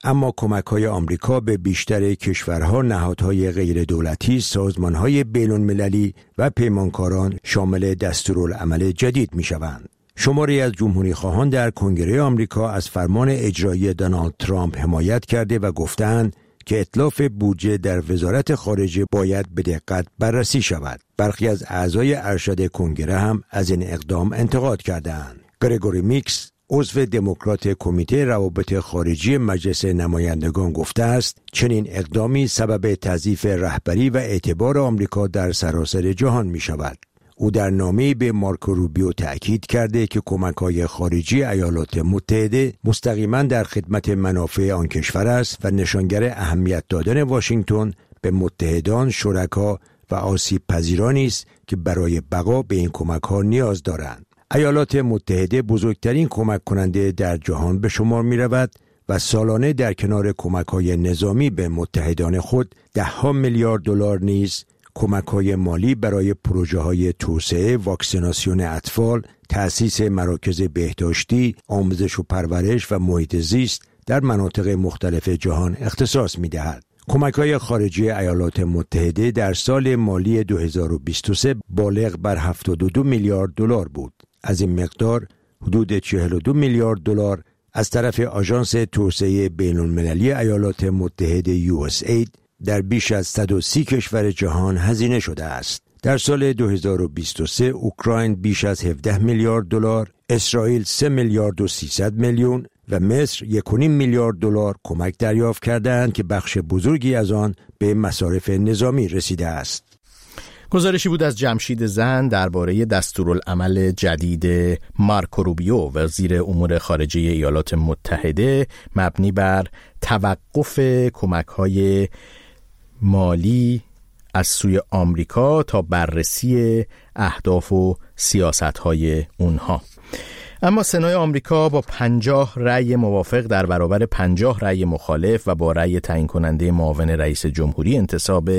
اما کمک‌های آمریکا به بیشتر کشورها، نهادهای غیر دولتی، سازمان‌های بین‌المللی و پیمانکاران شامل دستورالعمل جدید می‌شوند. شماری از جمهوری‌خواهان در کنگره آمریکا از فرمان اجرایی دونالد ترامپ حمایت کرده و گفتند که اتلاف بودجه در وزارت خارجه باید به دقت بررسی شود. برخی از اعضای ارشد کنگره هم از این اقدام انتقاد کردند. گریگوری میکس، عضو دموکرات کمیته روابط خارجی مجلس نمایندگان، گفته است چنین اقدامی سبب تضعیف رهبری و اعتبار آمریکا در سراسر جهان می شود. او در نامه‌ای به مارکو روبیو تأکید کرده که کمک‌های خارجی ایالات متحده مستقیما در خدمت منافع آن کشور است و نشانگر اهمیت دادن واشنگتن به متحدان، شرکا و آسیب پذیرانی است که برای بقا به این کمک‌ها نیاز دارند. ایالات متحده بزرگترین کمک کننده در جهان به شمار می رود و سالانه در کنار کمک‌های نظامی به متحدان خود ده ها میلیارد دلار نیز کمک‌های مالی برای پروژه‌های توسعه، واکسیناسیون اطفال، تأسیس مراکز بهداشتی، آموزش و پرورش و محیط زیست در مناطق مختلف جهان اختصاص می‌دهد. کمک‌های خارجی ایالات متحده در سال مالی دو هزار و بیست و سه بالغ بر هفتاد و دو میلیارد دلار بود. از این مقدار حدود چهل و دو میلیارد دلار از طرف آژانس توسعه بین‌المللی ایالات متحده یو اس اید در بیش از صد و سی کشور جهان هزینه شده است. در سال دو هزار و بیست و سه اوکراین بیش از هفده میلیارد دلار، اسرائیل سه میلیارد و سیصد میلیون و مصر یک و نیم میلیارد دلار کمک دریافت کردند که بخش بزرگی از آن به مصارف نظامی رسیده است. گزارشی بود از جمشید زند درباره دستورالعمل جدید مارکو روبیو، وزیر امور خارجه ایالات متحده، مبنی بر توقف کمک‌های مالی از سوی آمریکا تا بررسی اهداف و سیاست‌های اونها. اما سنای آمریکا با پنجاه رأی موافق در برابر پنجاه رأی مخالف و با رأی تعیین کننده معاون رئیس جمهوری انتصاب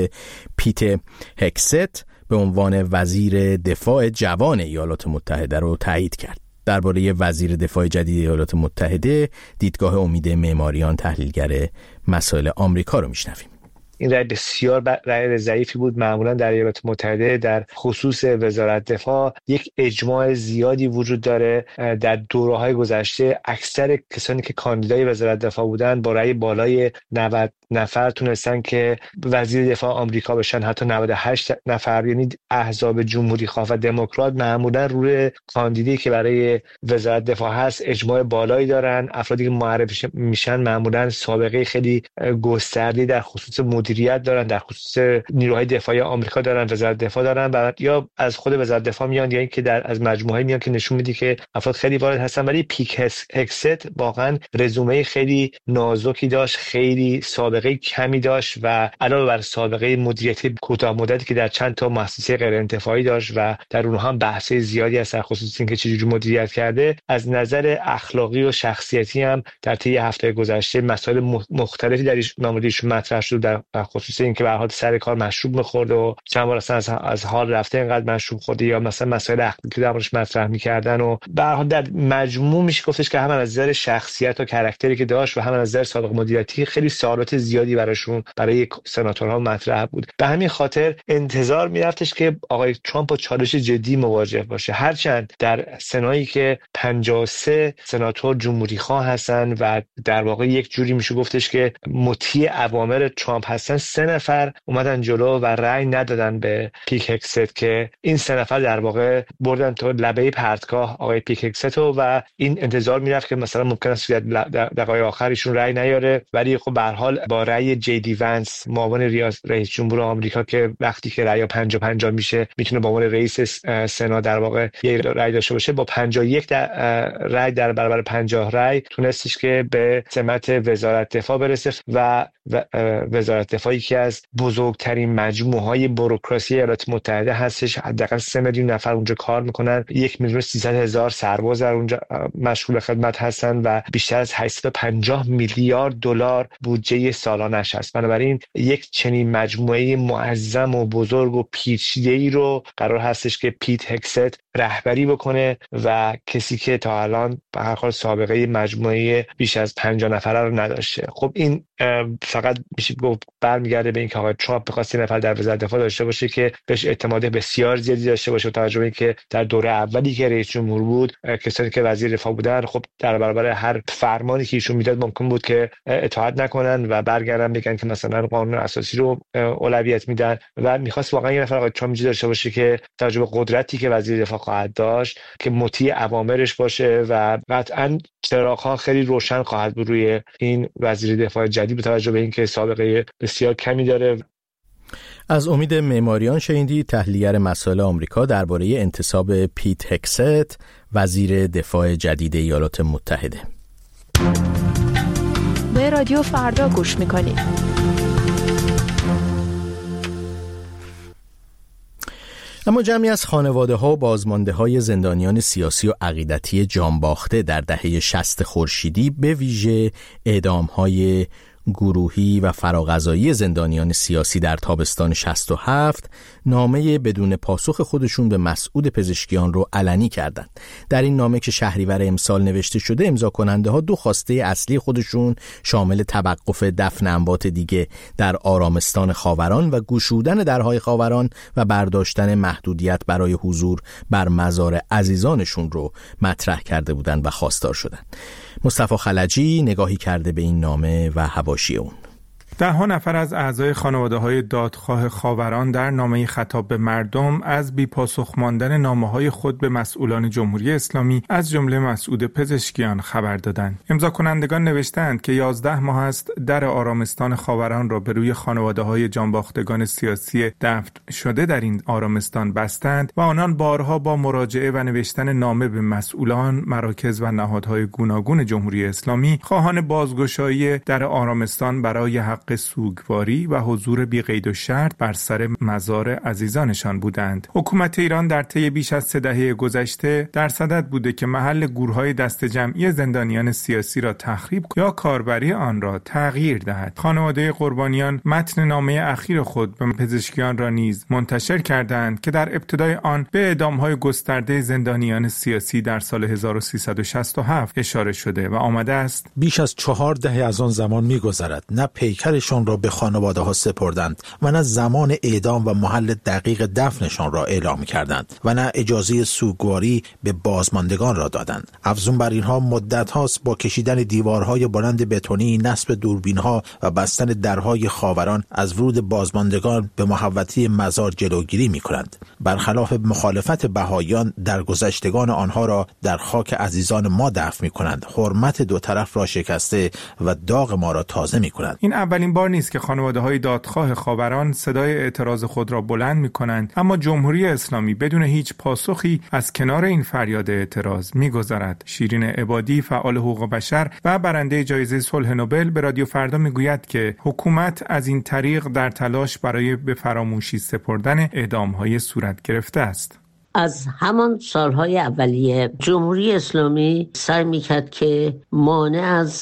پیت هکست به عنوان وزیر دفاع جوان ایالات متحده رو تایید کرد. درباره وزیر دفاع جدید ایالات متحده، دیدگاه امید معماریان، تحلیلگر مسائل آمریکا رو میشنویم. این رأی بسیار رأی ضعیفی بود. معمولا در ایالات متحده در خصوص وزارت دفاع یک اجماع زیادی وجود داره. در دوره‌های گذشته اکثر کسانی که کاندیدای وزارت دفاع بودن با رأی بالای نود نفر تونستن که وزیر دفاع آمریکا بشن، حتی نود و هشت نفر. یعنی احزاب جمهوری خواه و دموکرات معمولا روی کاندیدی که برای وزارت دفاع هست اجماع بالایی دارن. افرادی که معرفی میشن معمولا سابقه خیلی گسترده‌ای در خصوص مدیریت دارن، در خصوص نیروهای دفاعی آمریکا دارن، وزارت دفاع دارن و یا از خود وزارت دفاع میان، یا اینکه در از مجموعه میان که نشون میده که افراد خیلی وارد هستن. ولی پیک هکست واقعا رزومه خیلی نازکی داشت، خیلی سابقه کمی داشت و علاوه بر سابقه مدیریتی کوتاه مدتی که در چند تا مؤسسه غیر انتفاعی داشت و در اونها هم بحث زیادی از خصوص اینکه چجوری مدیریت کرده، از نظر اخلاقی و شخصیتی هم در طی هفته گذشته مسائل مختلفی در موردش مطرح شد، در خصوص اینکه به هر حال سر کار مشروب می‌خورد و چند بار اصلا از, از حال رفته اینقدر مشروب خورده، یا مثلا مسائل اخلاقی که در موردش مطرح می‌کردن و به هر حال در مجموع میشه گفتش که هم از نظر شخصیت و کاراکتری که داشت و هم از نظر سابقه مدیریتی خیلی سوالات زیادی براشون برای سناتورها مطرح بود. به همین خاطر انتظار میرفتش که آقای ترامپ با چالش جدی مواجه باشه. هرچند در سنایی که پنجاه و سه سناتور جمهوری خواه هستن و در واقع یک جوری میشه گفتش که مطیع اوامر ترامپ هستن، سه نفر اومدن جلو و رأی ندادن به پیک هکست که این سه نفر در واقع بردن تو لبه پرتگاه آقای پیک هکست و این انتظار میرفت که مثلا ممکن است در دقایق آخرشون رأی نیاره. ولی خب به هر حال با رأی جی دی ونس، معاون رئیس جمهور آمریکا، که وقتی که رأی پنجاه پنجاه میشه میتونه با عنوان رئیس سنا در واقع یک رأی داشته باشه، با پنجاه و یک رأی در برابر پنجاه رأی تونستش که به سمت وزارت دفاع برسه و وزارت دفاعی که از بزرگترین مجموعه‌های بوروکراسی ایالات متحده هستش. حداقل سه میلیون نفر اونجا کار میکنن، یک میلیون و سیصد هزار سرباز در اونجا مشغول خدمت هستن و بیشتر از هشتصد و پنجاه میلیارد دلار بودجه سالانش است. بنابراین یک چنین مجموعه معظم و بزرگ و پیچیده‌ای رو قرار هستش که پیت هگست رهبری بکنه و کسی که تا الان به هر حال سابقه مجموعه بیش از پنجاه نفره رو نداشته. خب این فقط میشه گفت برمیگرده به اینکه آقای ترامپ بخواد یه نفر در وزارت دفاع داشته باشه که بهش اعتماد بسیار زیادی داشته باشه، توجه به اینکه در دوره اولی که رئیس جمهور بود کسانی که وزیر دفاع بودن خب در برابر هر فرمانی که ایشون میداد ممکن بود که اطاعت نکنن و برگردن بگن که مثلا قانون اساسی رو اولویت میدن و میخواست واقعا یه نفر آقای ترامپ داشته باشه که توجه به قدرتی که وزیر دفاع خواهد داشت که مطیع اوامرش باشه و قطعاً چراغ‌ها خیلی روشن خواهد بود روی این وزیر دفاع جدید با توجه به اینکه سابقه بسیار کمی داره. از امید معماریان شنیدید، تحلیلگر مسائل آمریکا درباره انتصاب پیت هگست وزیر دفاع جدید ایالات متحده. به رادیو فردا گوش میکنید. اما جمعی از خانواده‌ها و بازمانده‌های زندانیان سیاسی و عقیدتی جانباخته در دهه شصت خورشیدی به ویژه اعدام‌های گروهی و فراغذایی زندانیان سیاسی در تابستان شصت و هفت نامه بدون پاسخ خودشون به مسعود پزشکیان رو علنی کردند. در این نامه که شهریور امسال نوشته شده، امضا کننده ها دو خواسته اصلی خودشون شامل توقف دفن اموات دیگه در آرامستان خاوران و گشودن درهای خاوران و برداشتن محدودیت برای حضور بر مزار عزیزانشون رو مطرح کرده بودند و خواستار شدند. مصطفی خلجی نگاهی کرده به این نامه و حواشی اون. ده ها نفر از اعضای خانواده‌های دادخواه خاوران در نامه خطاب به مردم از بی‌پاسخ ماندن نامه‌های خود به مسئولان جمهوری اسلامی از جمله مسعود پزشکیان خبر دادند. امضا کنندگان نوشتند که یازده ماه است در آرامستان خاوران را به روی خانواده‌های جانباختگان سیاسی دفن شده در این آرامستان بستند و آنان بارها با مراجعه و نوشتن نامه به مسئولان، مراکز و نهادهای گوناگون جمهوری اسلامی خواهان بازگشایی در آرامستان برای حق سوگواری و حضور بی قید و شرط بر سر مزار عزیزانشان بودند. حکومت ایران در طی بیش از سه دهه گذشته در صدد بوده که محل گورهای دست جمعی زندانیان سیاسی را تخریب یا کاربری آن را تغییر دهد. خانواده قربانیان متن نامه اخیر خود به پزشکیان را نیز منتشر کردند که در ابتدای آن به اعدام‌های گسترده زندانیان سیاسی در سال هزار و سیصد و شصت و هفت اشاره شده و آمده است بیش از چهار دهه از آن زمان می‌گذرد، نه پیکر شان را به خانواده ها سپردند و نه زمان اعدام و محل دقیق دفنشان را اعلام کردند و نه اجازه سوگواری به بازماندگان را دادند. افزون بر اینها مدت هاست با کشیدن دیوارهای بلند بتونی، نصب دوربین ها و بستن درهای خاوران از ورود بازماندگان به محوطه مزار جلوگیری می کنند. برخلاف مخالفت بهائیان، درگذشتگان آنها را در خاک عزیزان ما دفن می کنند، حرمت دو طرف را شکسته و داغ ما را تازه می کنند. این اولین بار نیست که خانواده‌های دادخواه خاوران صدای اعتراض خود را بلند می‌کنند، اما جمهوری اسلامی بدون هیچ پاسخی از کنار این فریاد اعتراض می‌گذرد. شیرین عبادی، فعال حقوق بشر و برنده جایزه صلح نوبل، به رادیو فردا می‌گوید که حکومت از این طریق در تلاش برای به فراموشی سپردن اعدام‌های صورت گرفته است. از همان سالهای اولیه جمهوری اسلامی سعی می‌کرد که مانع از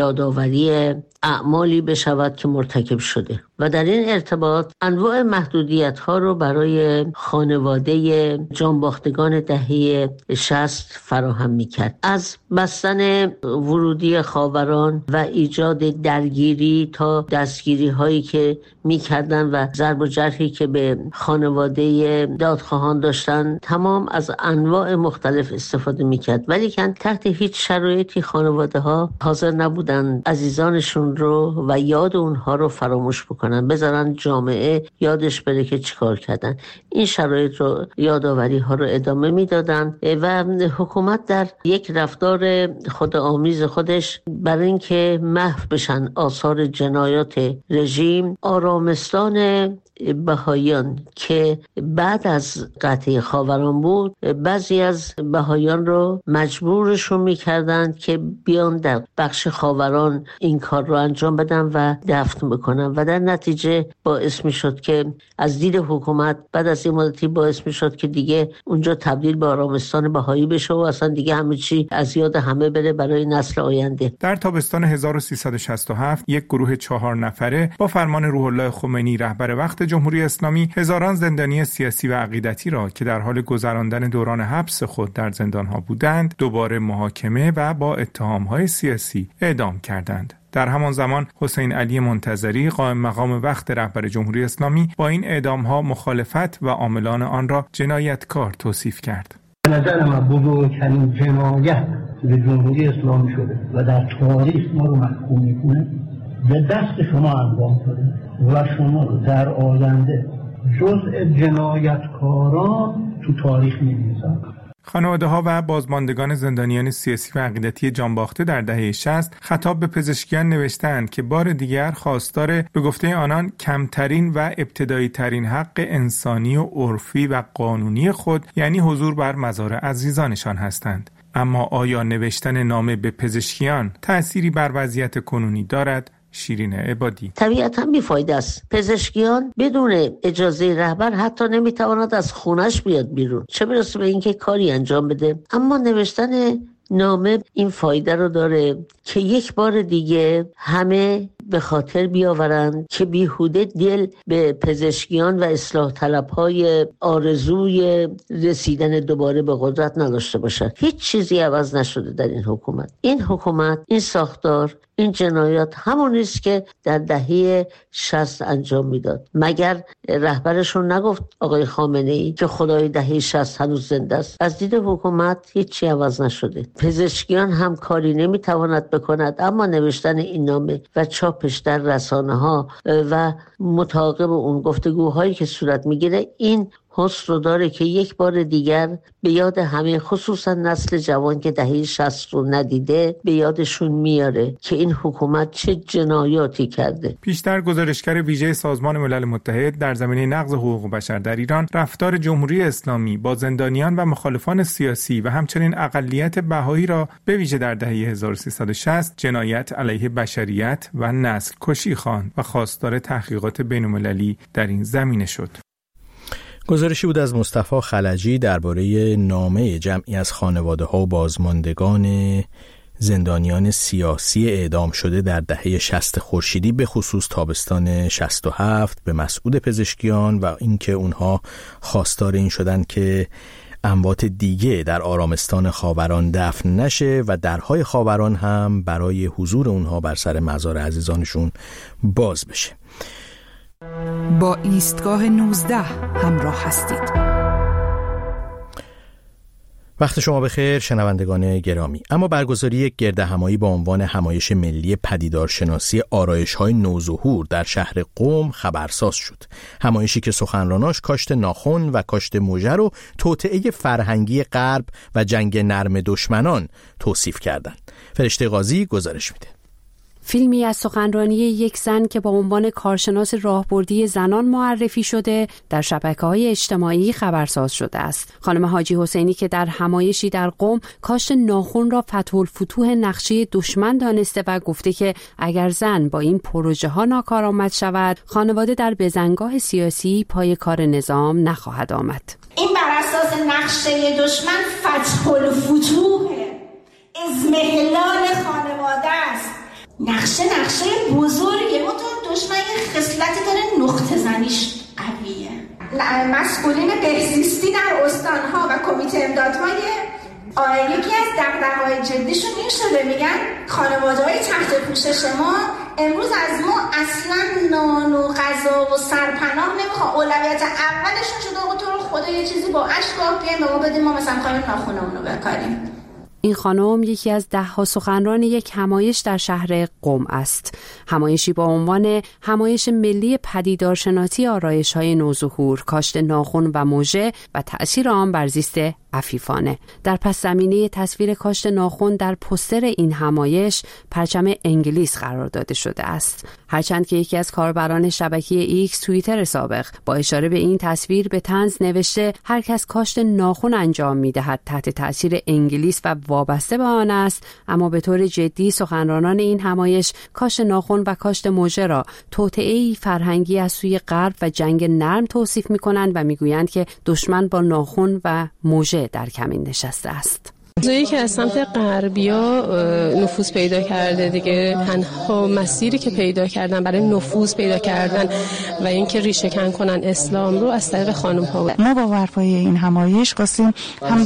یادآوری اعمالی بشود که مرتکب شده و در این ارتباط انواع محدودیت‌ها رو برای خانواده جانباختگان دهه شصت فراهم می‌کرد. از بستن ورودی خاوران و ایجاد درگیری تا دستگیری‌هایی که می‌کردن و ضرب و جرحی که به خانواده دادخواهان داشتن، تمام از انواع مختلف استفاده می‌کرد، ولی که تحت هیچ شرایطی خانواده‌ها حاضر نبودن عزیزانشون رو و یاد اونها رو فراموش بکنن، بذارن جامعه یادش بره که چیکار کردن. این شرایط رو، یادآوری ها رو ادامه میدادن و حکومت در یک رفتار خودآمیز خودش برای اینکه محو بشن آثار جنایات رژیم، آرامستان بهاییان که بعد از قطعه خاوران بود، بعضی از بهاییان رو مجبورشون میکردند که بیان در بخش خاوران این کار رو انجام بدن و دفن بکنن و در نتیجه باعث میشد که از دید حکومت بعد از این مدتی باعث میشد که دیگه اونجا تبدیل به آرامستان بهایی بشه و اصلا دیگه همه چی از یاد همه بره برای نسل آینده. در تابستان هزار و سیصد و شصت و هفت یک گروه چهار نفره با فرمان روح الله خمینی رهبر وقت جمهوری اسلامی هزاران زندانی سیاسی و عقیدتی را که در حال گذراندن دوران حبس خود در زندانها بودند دوباره محاکمه و با اتهام‌های سیاسی اعدام کردند. در همان زمان حسین علی منتظری قائم مقام وقت رهبر جمهوری اسلامی با این اعدام‌ها مخالفت و عاملان آن را جنایتکار توصیف کرد. به نظر من بزرگترین جنایت به جمهوری اسلامی شده و در تاریخ ما رو محکوم میکنه به دست شما انجام شده و شما رو در آینده جزء جنایتکاران تو تاریخ می‌نویسن. خانواده‌ها و بازماندگان زندانیان سیاسی و عقیدتی جانباخته در دهه شصت خطاب به پزشکیان نوشتند که بار دیگر خواستار به گفته آنان کمترین و ابتدایی ترین حق انسانی و عرفی و قانونی خود یعنی حضور بر مزار عزیزانشان هستند. اما آیا نوشتن نامه به پزشکیان تأثیری بر وضعیت کنونی دارد؟ شیرین عبادی: طبیعتاً بیفایده است. پزشکیان بدون اجازه رهبر حتی نمیتواند از خونش بیاد بیرون، چه برسه به اینکه کاری انجام بده. اما نوشتن نامه این فایده رو داره که یک بار دیگه همه به خاطر بیاورند که بیهوده دل به پزشکیان و اصلاح طلبهای آرزوی رسیدن دوباره به قدرت نداشته باشد. هیچ چیزی عوض نشده در این حکومت. این حکومت، این ساختار، این جنایات همون است که در دهه شصت انجام میداد. مگر رهبرشون نگفت آقای خامنه‌ای که خدای دهه شصت هنوز زنده است؟ از دید حکومت هیچی عوض نشده. پزشکیان هم کاری نمیتواند بکند، اما نوشتن این نامه و چاپش در رسانه ها و متعاقب اون گفتگوهایی که صورت میگیره این حس رو داره که یک بار دیگر به یاد همه، خصوصا نسل جوان که دهه شصت رو ندیده، به یادشون میاره که این حکومت چه جنایاتی کرده. پیشتر گزارشگر ویژه سازمان ملل متحد در زمینه نقض حقوق بشر در ایران رفتار جمهوری اسلامی با زندانیان و مخالفان سیاسی و همچنین اقلیت بهایی را به ویژه در دهه هزار و سیصد و شصت جنایت علیه بشریت و نسل کشی خواند و خواستار تحقیقات بین‌المللی در این زمینه شد. گزارشی بود از مصطفی خلجی درباره نامه جمعی از خانواده‌ها و بازماندگان زندانیان سیاسی اعدام شده در دهه شصت خورشیدی، به خصوص تابستان شصت و هفت، به مسعود پزشکیان و اینکه اونها خواستار این شدن که اموات دیگه در آرامستان خاوران دفن نشه و درهای خاوران هم برای حضور اونها بر سر مزار عزیزانشون باز بشه. با ایستگاه نوزده همراه هستید. وقت شما بخیر شنوندگان گرامی. اما برگزاری یک گردهمایی با عنوان همایش ملی پدیدارشناسی آرایش‌های نوظهور در شهر قم خبرساز شد. همایشی که سخنراناش کاشت ناخن و کاشت مژه رو توطئه فرهنگی غرب و جنگ نرم دشمنان توصیف کردند. فرشته قاضی گزارش میده. فیلمی از سخنرانی یک زن که با عنوان کارشناس راهبردی زنان معرفی شده در شبکه‌های اجتماعی خبرساز شده است. خانم حاجی حسینی که در همایشی در قم کاشت ناخن را فتح الفتوح نقشه دشمن دانسته و گفته که اگر زن با این پروژه ها ناکارآمد شود، خانواده در بزنگاه سیاسی پای کار نظام نخواهد آمد. این بر اساس نقشه دشمن فتح الفتوح اضمحلال خانواده است. نقشه نقشه بزرگه، منتها دشمن یه خصلتی داره، نقطه زنیش قویه. مسئولین بهزیستی در استانها و کمیته امدادهای یکی از دغدغه‌های جدیشون این شده، میگن خانواده‌های تحت پوشش ما امروز از ما اصلا نان و غذا و سرپناه نمیخواد، اولویت اولشون شده آقا تو رو خدا یه چیزی با اشک آب بیایم به ما بدیم، ما مثلا خواهیم ناخونمون رو بکاریم. این خانم یکی از ده ها سخنران یک همایش در شهر قم است. همایشی با عنوان همایش ملی پدیدارشناسی آرایش‌های نوظهور، کاشت ناخن و مژه و تأثیر آن بر زیست عفیفانه. در پس زمینه تصویر کاشت ناخن در پوستر این همایش پرچم انگلیس قرار داده شده است. هرچند که یکی از کاربران شبکه ایکس توییتر سابق با اشاره به این تصویر به طنز نوشته هر کس کاشت ناخن انجام می‌دهد تحت تأثیر انگلیس و وابسته به آن است، اما به طور جدی سخنرانان این همایش کاشت ناخن و کاشت مژه را توطئه‌ای فرهنگی از سوی غرب و جنگ نرم توصیف می‌کنند و می‌گویند که دشمن با ناخن و مژه در کمین نشسته است. زویی که از سمت غربیا نفوذ پیدا کرده دیگه، تنها مسیری که پیدا کردن برای نفوذ پیدا کردن و اینکه ریشه کن کنن اسلام رو از طریق خانم ها بود. ما با برپای این همایش خواستیم هم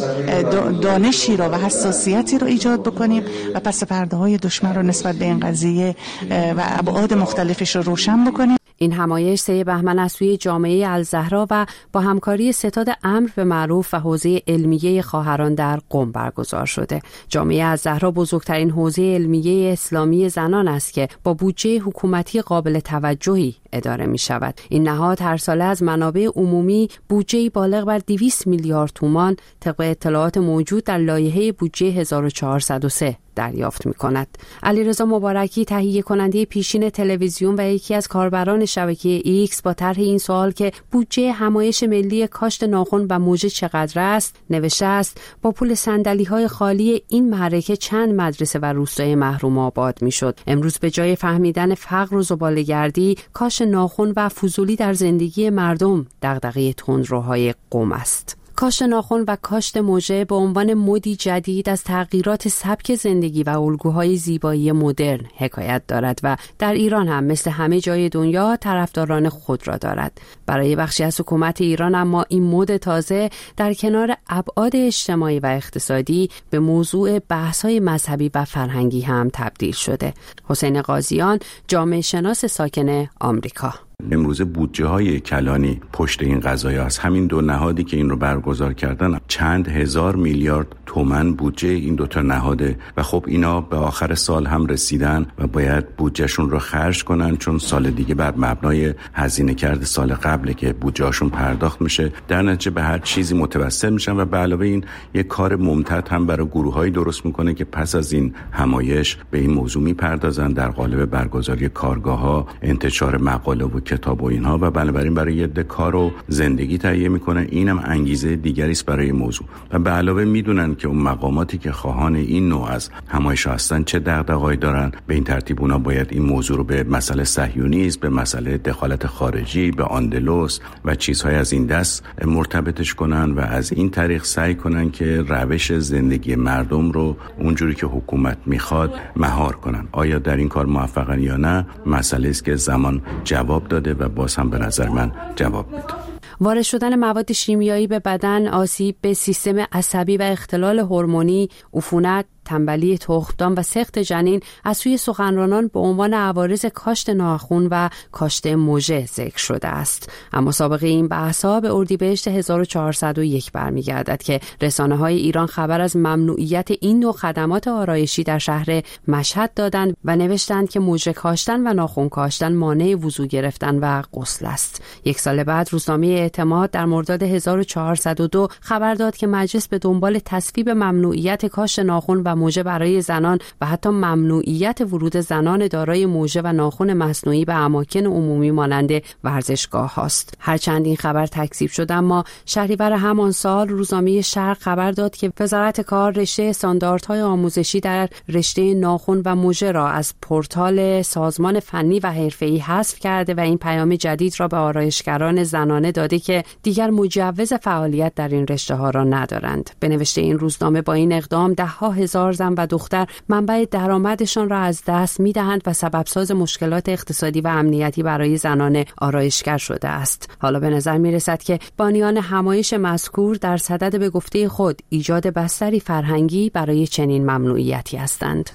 دانشی رو و حساسیتی رو ایجاد بکنیم و پس پرده های دشمن رو نسبت به این قضیه و ابعاد مختلفش رو روشن بکنیم. این همایش سه بهمن از سوی جامعه الزهرا و با همکاری ستاد امر به معروف و حوزه علمیه خواهران در قم برگزار شده. جامعه الزهرا بزرگترین حوزه علمیه اسلامی زنان است که با بودجه حکومتی قابل توجهی اداره می شود. این نهاد هر ساله از منابع عمومی بودجه بالغ بر دویست میلیارد تومان طبق اطلاعات موجود در لایحه بودجه هزار و چهارصد و سه دریافت می کند. علیرضا مبارکی تهیه کننده پیشین تلویزیون و یکی از کاربران شبکه ایکس با طرح این سوال که بودجه همایش ملی کاشت ناخن و مژه چقدر است نوشته است با پول صندلی‌های خالی این معرکه چند مدرسه و روستای محروم آباد میشد. امروز به جای فهمیدن فقر و زباله‌گردی، کاشت ناخن و فضولی در زندگی مردم دغدغه تندروهای قم است. کاشت ناخن و کاشت مژه به عنوان مدی جدید از تغییرات سبک زندگی و الگوهای زیبایی مدرن حکایت دارد و در ایران هم مثل همه جای دنیا طرفداران خود را دارد. برای بخشی از حکومت ایران اما این مد تازه در کنار ابعاد اجتماعی و اقتصادی به موضوع بحث‌های مذهبی و فرهنگی هم تبدیل شده. حسین قاضیان، جامعه شناس ساکن آمریکا: امروزه بودجه های کلانی پشت این قضایا هست. همین دو نهادی که این رو برگزار کردن چند هزار میلیارد تومان بودجه این دوتا نهاده و خب اینا به آخر سال هم رسیدن و باید بودجهشون رو خرج کنن، چون سال دیگه بر مبنای هزینه کرده سال قبله که بودجهشون پرداخت میشه. در نتیجه به هر چیزی متوسل میشن و به علاوه این یک کار ممتد هم برای گروه‌های درست میکنه که پس از این همایش به این موضوع میپردازن در قالب برگزاری کارگاه‌ها، انتشار مقاله و کتاب و اینها و بنابراین برای یه کار و زندگی تهیه میکنه. اینم انگیزه دیگری است برای موضوع و به علاوه میدونن که اون مقاماتی که خواهان این نوع از همایش هستن چه دغدغه‌ای دارن. به این ترتیب اونا باید این موضوع رو به مسئله صهیونیسم، به مسئله دخالت خارجی، به آندلس و چیزهای از این دست مرتبطش کنن و از این طریق سعی کنن که روش زندگی مردم رو اونجوری که حکومت میخواد مهار کنن. آیا در این کار موفقن یا نه مسئله است که زمان جواب داده و باز هم به نظر من جواب میده. وارد شدن مواد شیمیایی به بدن، آسیب به سیستم عصبی و اختلال هورمونی، عفونت، تنبلی تخمدان و سقط جنین از سوی سخنرانان به عنوان عوارض کاشت ناخن و کاشت مژه ذکر شده است. اما سابقه این بحث‌ها به اردیبهشت هزار و چهارصد و یک برمیگردد که رسانه‌های ایران خبر از ممنوعیت این نوع خدمات آرایشی در شهر مشهد دادند و نوشتند که مژه کاشتن و ناخن کاشتن مانع وضو گرفتن و غسل است. یک سال بعد روزنامه اعتماد در مرداد هزار و چهارصد و دو خبر داد که مجلس به دنبال تصویب ممنوعیت کاشت ناخن و مژه برای زنان و حتی ممنوعیت ورود زنان دارای مژه و ناخن مصنوعی به اماکن عمومی مانند ورزشگاه هاست. هرچند این خبر تکذیب شد، اما شهریور همان سال روزنامه شرق خبر داد که وزارت کار رشته استانداردهای آموزشی در رشته ناخن و مژه را از پورتال سازمان فنی و حرفه‌ای حذف کرده و این پیام جدید را به آرایشگران زنانه داده که دیگر مجوز فعالیت در این رشته ها را ندارند. به نوشته این روزنامه با این اقدام ده ها هزار زن و دختر منبع درآمدشان را از دست می‌دهند و سببساز مشکلات اقتصادی و امنیتی برای زنان آرایشگر شده است. حالا به نظر می‌رسد که بانیان همایش مذکور در صدد به گفته خود ایجاد بستری فرهنگی برای چنین ممنوعیتی هستند.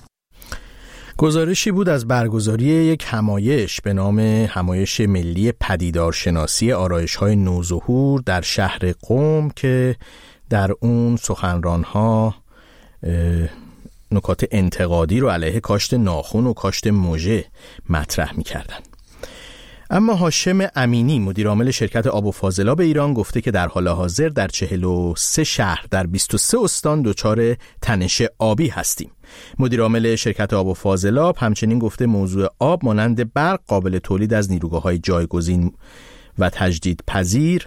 گزارشی بود از برگزاری یک همایش به نام همایش ملی پدیدارشناسی آرایش‌های نوظهور در شهر قم که در اون سخنران‌ها نکات انتقادی رو علیه کاشت ناخن و کاشت موژه مطرح می‌کردن. اما هاشم امینی مدیرعامل شرکت آب و فاضلاب ایران گفته که در حال حاضر در چهل و سه شهر در بیست و سه استان دچار تنش آبی هستیم. مدیرعامل شرکت آب و فاضلاب همچنین گفته موضوع آب مانند برق قابل تولید از نیروگاه‌های جایگزین و تجدید پذیر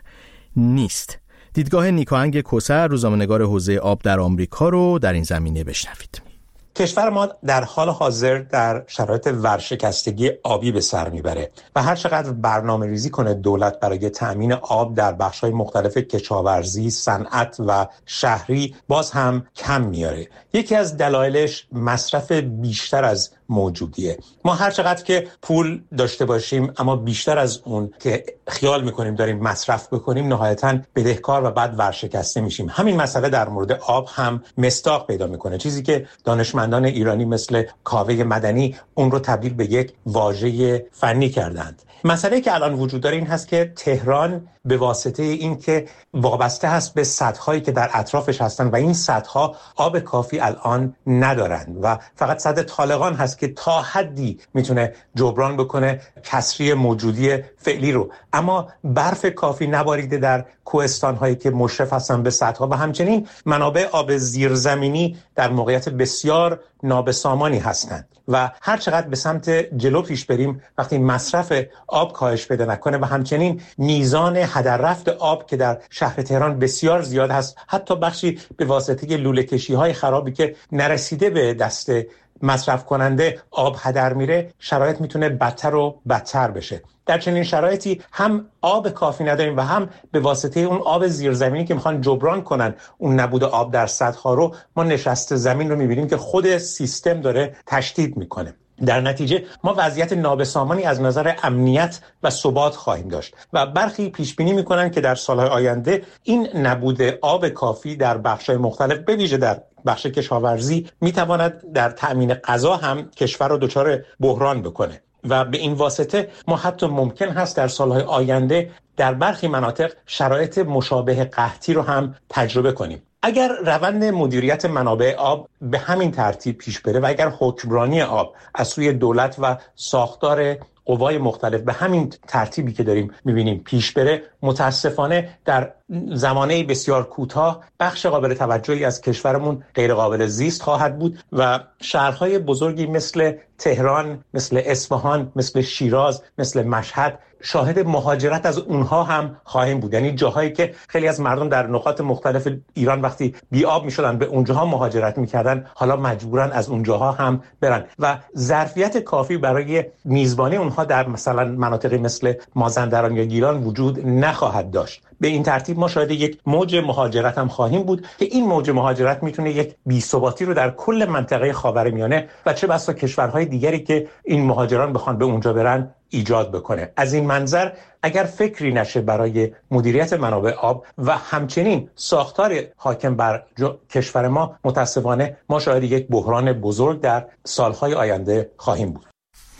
نیست. دیدگاه نیکاهنگ کوثر روزنامه‌نگار حوزه آب در آمریکا رو در این زمینه بشنوید. کشور ما در حال حاضر در شرایط ورشکستگی آبی به سر میبره و هر چقدر برنامه ریزی کنه دولت برای تأمین آب در بخش‌های مختلف کشاورزی، صنعت و شهری باز هم کم میاره. یکی از دلایلش مصرف بیشتر از موجودیه. ما هر چقدر که پول داشته باشیم اما بیشتر از اون که خیال میکنیم داریم مصرف بکنیم نهایتاً بدهکار و بعد ورشکسته میشیم. همین مسئله در مورد آب هم مصداق پیدا میکنه، چیزی که دانشمندان ایرانی مثل کاوه مدنی اون رو تبدیل به یک واژه فنی کردند. مسئله که الان وجود داره این هست که تهران به واسطه این که وابسته هست به سدهایی که در اطرافش هستن و این سدها آب کافی الان ندارن و فقط سد طالقان هست که تا حدی میتونه جبران بکنه کسری موجودی فعلی رو، اما برف کافی نباریده در کوهستان‌هایی که مشرف هستن به سدها و همچنین منابع آب زیرزمینی در موقعیت بسیار نابسامانی هستند و هر چقدر به سمت جلو پیش بریم وقتی مصرف آب کاهش پیدا نکنه و همچنین میزان هدر رفت آب که در شهر تهران بسیار زیاد هست، حتی بخشی به واسطه لوله کشی های خرابی که نرسیده به دست مصرف کننده آب هدر میره، شرایط میتونه بدتر و بدتر بشه. در چنین شرایطی هم آب کافی نداریم و هم به واسطه اون آب زیرزمینی که میخوان جبران کنن اون نبود آب در سدها رو، ما نشست زمین رو میبینیم که خود سیستم داره تشدید میکنه. در نتیجه ما وضعیت نابسامانی از نظر امنیت و ثبات خواهیم داشت و برخی پیش بینی میکنن که در سالهای آینده این نبود آب کافی در بخش‌های مختلف به ویژه در بخش کشاورزی میتواند در تأمین غذا هم کشور رو دچار بحران بکنه و به این واسطه ما حتی ممکن هست در سالهای آینده در برخی مناطق شرایط مشابه قحطی رو هم تجربه کنیم. اگر روند مدیریت منابع آب به همین ترتیب پیش بره و اگر حکمرانی آب از سوی دولت و ساختار قوای مختلف به همین ترتیبی که داریم میبینیم پیش بره، متاسفانه در زمانه بسیار کوتاه بخش قابل توجهی از کشورمون غیر قابل زیست خواهد بود و شهرهای بزرگی مثل تهران، مثل اصفهان، مثل شیراز، مثل مشهد شاهد مهاجرت از اونها هم خواهیم بود. یعنی جاهایی که خیلی از مردم در نقاط مختلف ایران وقتی بی آب میشدن به اونجاها مهاجرت میکردن، حالا مجبورن از اونجاها هم برن و ظرفیت کافی برای میزبانی اونها در مثلا مناطقی مثل مازندران یا گیلان وجود نخواهد داشت. به این ترتیب ما شاید یک موج مهاجرت هم خواهیم بود که این موج مهاجرت میتونه یک بی‌ثباتی رو در کل منطقه خاورمیانه و چه بسا کشورهای دیگری که این مهاجران بخوان به اونجا برن ایجاد بکنه. از این منظر اگر فکری نشه برای مدیریت منابع آب و همچنین ساختار حاکم بر کشور ما، متاسفانه ما شاید یک بحران بزرگ در سالهای آینده خواهیم بود.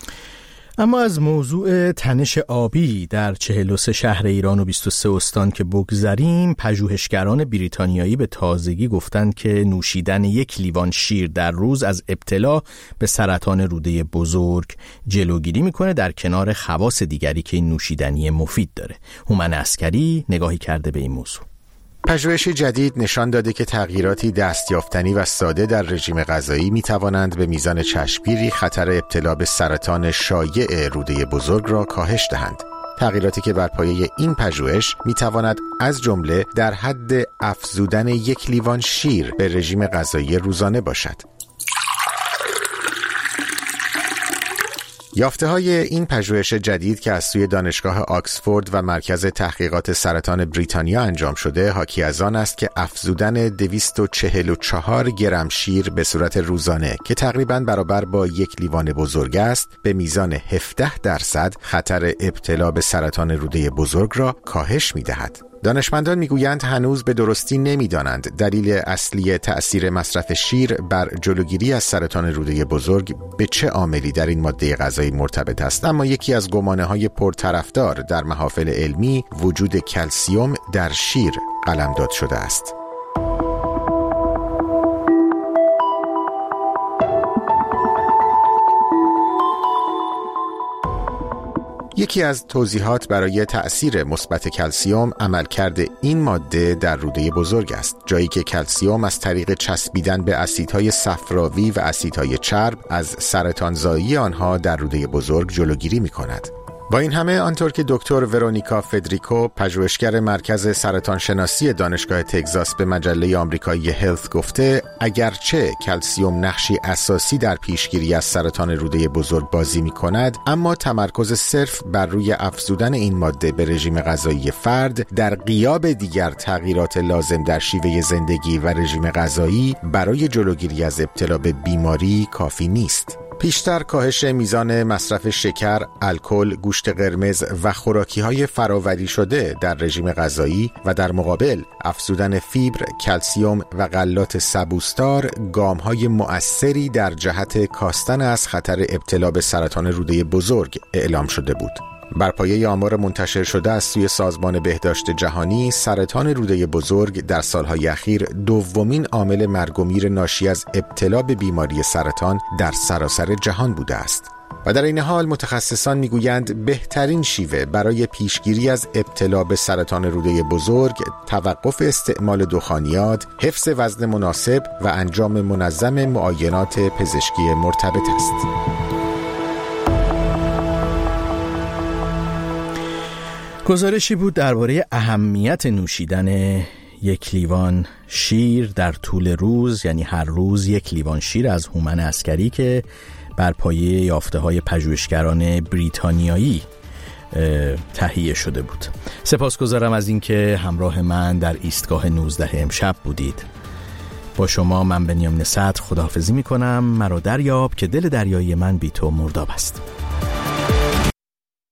اما از موضوع تنش آبی در چهل و سه شهر ایران و بیست و سه استان که بگذریم، پژوهشگران بریتانیایی به تازگی گفتند که نوشیدن یک لیوان شیر در روز از ابتلا به سرطان روده بزرگ جلوگیری میکنه، در کنار خواص دیگری که این نوشیدنی مفید داره. هومن عسکری نگاهی کرده به این موضوع. پژوهش جدید نشان داده که تغییراتی دستیافتنی و ساده در رژیم غذایی می توانند به میزان چشمگیری خطر ابتلا به سرطان شایع روده بزرگ را کاهش دهند. تغییراتی که بر پایه این پژوهش می تواند از جمله در حد افزودن یک لیوان شیر به رژیم غذایی روزانه باشد. یافته‌های این پژوهش جدید که از سوی دانشگاه آکسفورد و مرکز تحقیقات سرطان بریتانیا انجام شده، حاکی از آن است که افزودن دویست و چهل و چهار گرم شیر به صورت روزانه که تقریباً برابر با یک لیوان بزرگ است، به میزان هفده درصد خطر ابتلا به سرطان روده بزرگ را کاهش می‌دهد. دانشمندان میگویند هنوز به درستی نمیدانند دلیل اصلی تأثیر مصرف شیر بر جلوگیری از سرطان روده بزرگ به چه عاملی در این ماده غذایی مرتبط است، اما یکی از گمانه‌های پرطرفدار در محافل علمی وجود کلسیم در شیر قلمداد شده است. یکی از توضیحات برای تأثیر مثبت کلسیم عملکرد این ماده در روده بزرگ است، جایی که کلسیم از طریق چسبیدن به اسیدهای صفراوی و اسیدهای چرب از سرطانزایی آنها در روده بزرگ جلوگیری می‌کند. با این همه آنطور که دکتر ورونیکا فدریکو، پژوهشگر مرکز سرطان شناسی دانشگاه تگزاس به مجله آمریکایی هلث گفته، اگرچه کلسیم نقشی اساسی در پیشگیری از سرطان روده بزرگ بازی می کند، اما تمرکز صرف بر روی افزودن این ماده به رژیم غذایی فرد در غیاب دیگر تغییرات لازم در شیوه زندگی و رژیم غذایی برای جلوگیری از ابتلا به بیماری کافی نیست. پیشتر کاهش میزان مصرف شکر، الکل، گوشت قرمز و خوراکی‌های فراوری شده در رژیم غذایی و در مقابل افزودن فیبر، کلسیم و غلات سبوسدار گام‌های مؤثری در جهت کاستن از خطر ابتلا به سرطان روده بزرگ اعلام شده بود. بر پایه آمار منتشر شده از سوی سازمان بهداشت جهانی، سرطان روده بزرگ در سالهای اخیر دومین عامل مرگ و میر ناشی از ابتلا به بیماری سرطان در سراسر جهان بوده است. و در این حال متخصصان میگویند بهترین شیوه برای پیشگیری از ابتلا به سرطان روده بزرگ توقف استعمال دخانیات، حفظ وزن مناسب و انجام منظم معاینات پزشکی مرتبط است. گزارشی بود درباره اهمیت نوشیدن یک لیوان شیر در طول روز، یعنی هر روز یک لیوان شیر از هومن عسکری که بر پایه یافته‌های پژوهشگران بریتانیایی تهیه شده بود. سپاسگزارم از اینکه همراه من در ایستگاه نوزده امشب بودید. با شما من بنیامین صدر خداحافظی می‌کنم. مرا دریاب که دل دریایی من بی تو مرداب است.